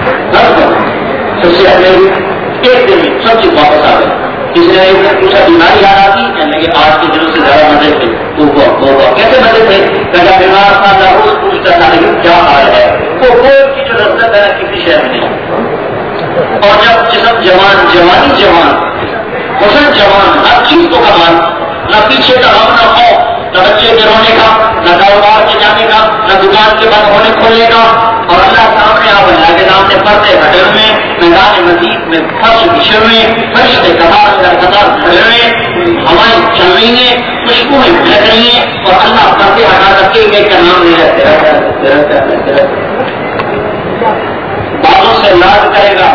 سب سے پہلے ایک دن میں سب چیز واپس آ گئی۔ کسی نے ایک دن پوچھا بیماری یاد آتی ہے؟ کہنے کہ آج کے دنوں سے زیادہ مزے تھے، وہ کیسے مزے تھے؟ کہ بیمار تھا نہ روز پوچھتا تھا لیکن کیا حال ہے، وہ کوئی کی جو لذت ہے کسی شہر میں نہیں۔ اور جب جسم جوان، جوانی جوان، حسن جوان، ہر چیز کو کمال، نہ پیچھے کا غم نہ خوف، نہ بچے کے رونے کا، نہ کاروبار کے جانے کا، نہ دکان کے بند ہونے کھولنے کا، اور اللہ سامنے آپ اللہ کے نام نے پردے ہٹے ہوئے، میدان مزید میں فرش بچھے ہوئے، فرشتے قطار در قطار کھڑے ہوئے، ہوائیں چل رہی ہیں، خوشبوئیں بہک رہی ہیں، اور اللہ پردے ہٹا کر کے ایک کا نام لے رہتے رہتے باتوں سے لاز کرے گا،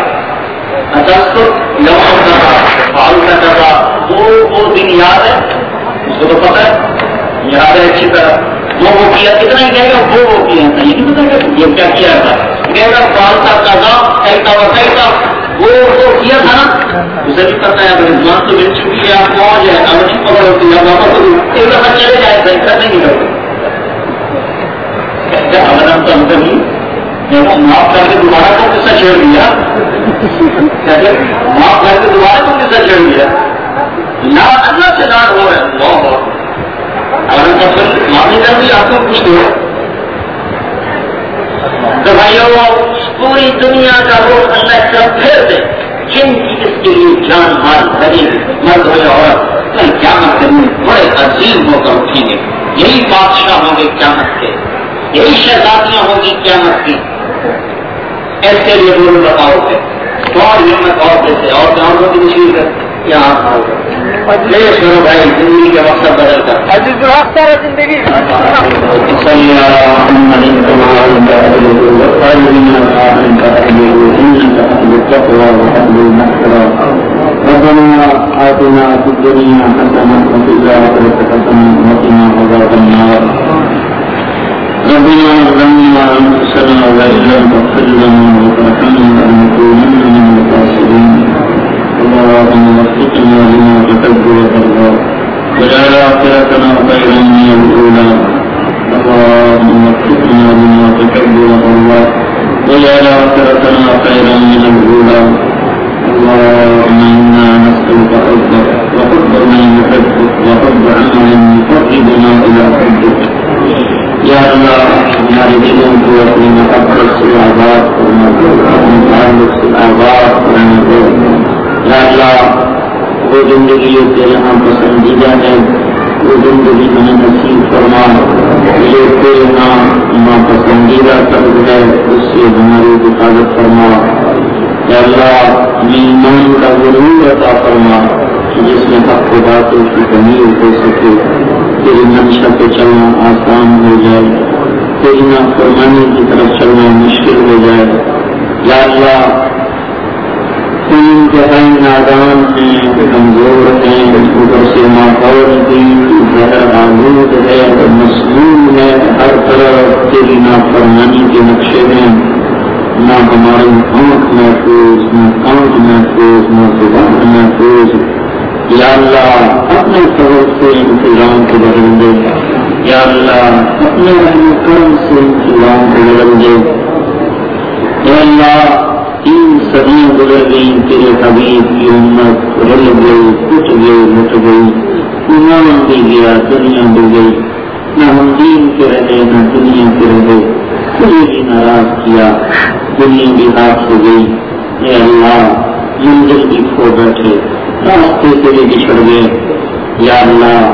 یوم کا کرا وہ وہ دن یاد ہے، اس کو تو پتہ ہے، یاد ہے اچھی طرح، وہ وہ کیا کتنا ہی کہے گا، وہ وہ کیا یہ نہیں پتا کہ یہ کیا کیا تھا، کہے گا پال صاحب کا گاؤں کہتا ہوا کہتا وہ وہ کیا تھا نا، اسے بھی پتا ہے اگر انسان تو مل چکی ہے، آپ پہنچ جائے اب نہیں پکڑ ہوتی ہے، واپس ہوتی ایک دفعہ چلے جائے بہتر نہیں کرتے اگر ہم تو اندر ہی معاف کر کے دوبارہ کو قصہ چھیڑ دیا، معاف کر کے دوبارہ کو قصہ چھیڑ دیا، نہ اللہ سے لاڈ ہو رہا ہے بہت، اگر ہم پھر معافی کر دی آپ کو کچھ دو تو بھائیو پوری دنیا کا روز اللہ اس طرف پھیر دے، جن کی اس کے لیے جان مال غریب مرد ہو یا عورت کل قیامت کے دن بڑے عظیم ہو کر اٹھیں گے، یہی بادشاہ ہوں گے قیامت کے، یہی شہزادیاں ہوں گی قیامت کی، ایسے لیے بول بتاؤ گے اور ہمت اور جیسے اور جانوروں کی مشکل ہے یہاں لے سنو بھائی زندگی کے مقصد بدل کر زندگی ربنا آتنا في الدنيا حسنة وفي الآخرة حسنة وقنا عذاب النار ربنا ظلمنا أنفسنا وإن لم تغفر لنا وترحمنا لنكونن من الخاسرين اللهم وفقنا لما تحب وترضى واجعل آخرتنا خيرا من الأولى اللهم وفقنا لما تحب وترضى واجعل آخرتنا خيرا من الأولى اللهم إنا نسألك حبك وحب من يحبك وحب عمل يقربنا إلى حبك یا اللہ ہمارے دلوں کو اپنی محبت سے آباد کرنا دو، اپنے تعلق سے آباد کرنا دو، یا اللہ وہ زندگی تیرے یہاں پسندیدہ ہے وہ زندگی ہمیں نصیب فرما، جو تیرے یہاں ناپسندیدہ طرز ہے اس سے ہماری حفاظت فرما، یا اللہ ہمیں ایمان کا ضرور عطا فرما جس میں حق و باطل کی کمی ہو سکے، تیری منشا پہ چلنا آسان ہو جائے، تیری نافرمانی کی طرف چلنا مشکل ہو جائے، یا اللہ تم انتہائی نادان ہیں، کمزور ہیں، اوپر سے ماحول بھی زہر آلود ہے، مصنوع ہے، ہر طرف تیری نافرمانی کے نقشے ہیں، نہ ہماری آنکھ محفوظ، نہ کان محفوظ، نہ زبان محفوظ، یا اللہ اپنے فضل سے انتظام کو بدل دے، یا اللہ اپنے رحم کرم سے انتظام کو بدل دے، یا اللہ تین صدیاں گزر گئی تیرے حبیب کی امت رل گئی، ٹوٹ گئی، مٹ گئی، ایمان بھی گیا، دنیا بھی گئی، نہ ہم دین کے رہے نہ دنیا کے رہے، تجھے بھی ناراض کیا، دنیا بھی ہاتھ سے گئی، اے اللہ منزل بھی کھو بیٹھے، راستے سے بھی بچھڑ گئے، یا اللہ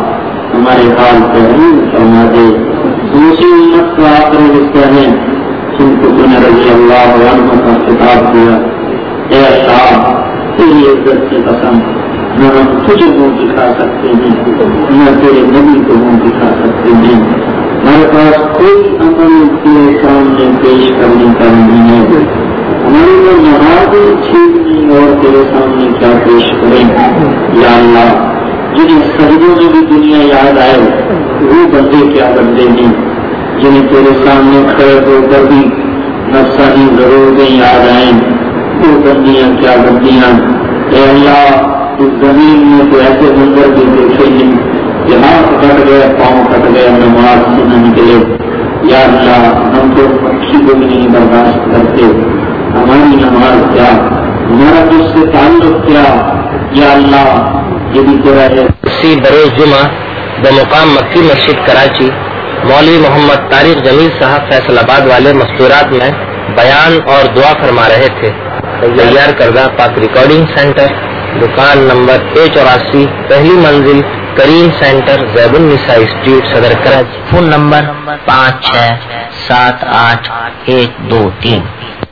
ہمارے حال تحریر فرما دے. دوسری امت کو آخری رشتے ہیں جن کو تم نے رضی اللہ عنہ کا خطاب دیا. اے اللہ تیری عزت کی قسم نہ ہم تجھے منہ دکھا سکتے ہیں نہ تیرے نبی کو منہ دکھا سکتے ہیں. ہمارے پاس کوئی عمل تیرے سامنے پیش کرنے کا نہیں ہے. ہماری وہ نمازیں چھیننی اور تیرے سامنے کیا پیش کریں. یا اللہ جنہیں سجدوں میں بھی دنیا یاد آئے وہ بندے کیا بندے ہیں. جنہیں تیرے سامنے کھڑے ہو کر بھی نفسانی ضرورتیں یاد آئیں وہ بندیاں کیا بندیاں. اے اللہ اس زمین میں تو ایسے منظر بھی دیکھے ہیں کہ ہاتھ کٹ گئے پاؤں کٹ گئے نماز سے نہ نکلے. یا اللہ ہم تو پکھی کو بھی نہیں برداشت کرتے. ہماری نماز کیا ہمارا اس سے تعلق کیا. یا اللہ یہ بھی تیرا ہے. اسی بروز جمعہ بمقام مکی مسجد کراچی مولوی محمد طارق جمیل صاحب فیصل آباد والے مستورات میں بیان اور دعا فرما رہے تھے. تیار کردہ پاک ریکارڈنگ سینٹر دکان نمبر اے چوراسی پہلی منزل کریم سینٹر زیب النساء اسٹریٹ صدر کراچی. فون نمبر پانچ چھ سات آٹھ ایک دو تین.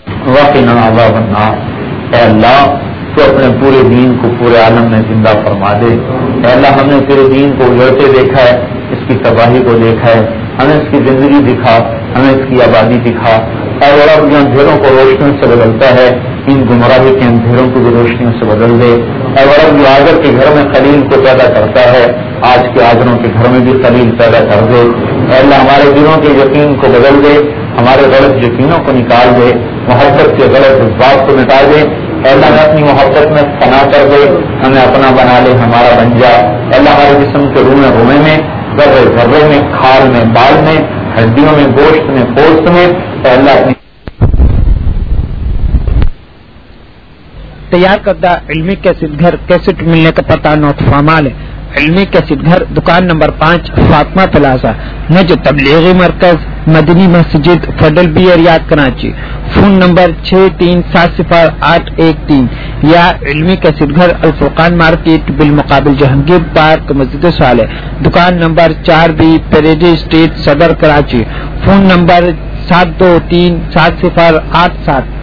وقنا عذاب النار. اے اللہ تو اپنے پورے دین کو پورے عالم میں زندہ فرما دے. اے اللہ ہم نے تیرے دین کو اجڑتے دیکھا ہے, اس کی تباہی کو دیکھا ہے, ہمیں اس کی زندگی دکھا, ہمیں اس کی آبادی دکھا. اور اب جو اندھیروں کو روشنیوں سے بدلتا ہے ان گمراہی کے اندھیروں کو بھی روشنیوں سے بدل دے. اور اب جو آجر کے گھر میں خلیل کو پیدا کرتا ہے آج کے آجروں کے گھر میں بھی خلیل پیدا کر دے. اے اللہ ہمارے دلوں کے یقین کو بدل دے, ہمارے غلط یقینوں کو نکال دے, محبت کے غلط جذبات کو مٹا دے. اے اللہ ہمیں اپنی محبت میں فنا کر دے, ہمیں اپنا بنا لے, ہمارا بن جا. اے اللہ ہمارے جسم کے روح میں رومے میں ذرے ذرے میں کھال میں بال میں ہڈیوں میں گوشت میں پوست میں اے اللہ اپنی تیار کردہ علمی کیسٹ گھر کیسٹ ملنے کا پتہ نوٹ فرمال ہے. علمی کیسٹ گھر دکان نمبر پانچ فاطمہ پلازا نج تبلیغی مرکز Madni Masjid federal B area Karachi. Phone number چھ تین سات صفر آٹھ ایک تین یا علمی کیسٹ گھر الفرقان مارکیٹ بالمقابل جہانگیر پارک مسجد صالح دکان نمبر چار بی پیریڈی اسٹریٹ صدر کراچی. فون نمبر سات دو تین سات صفر آٹھ سات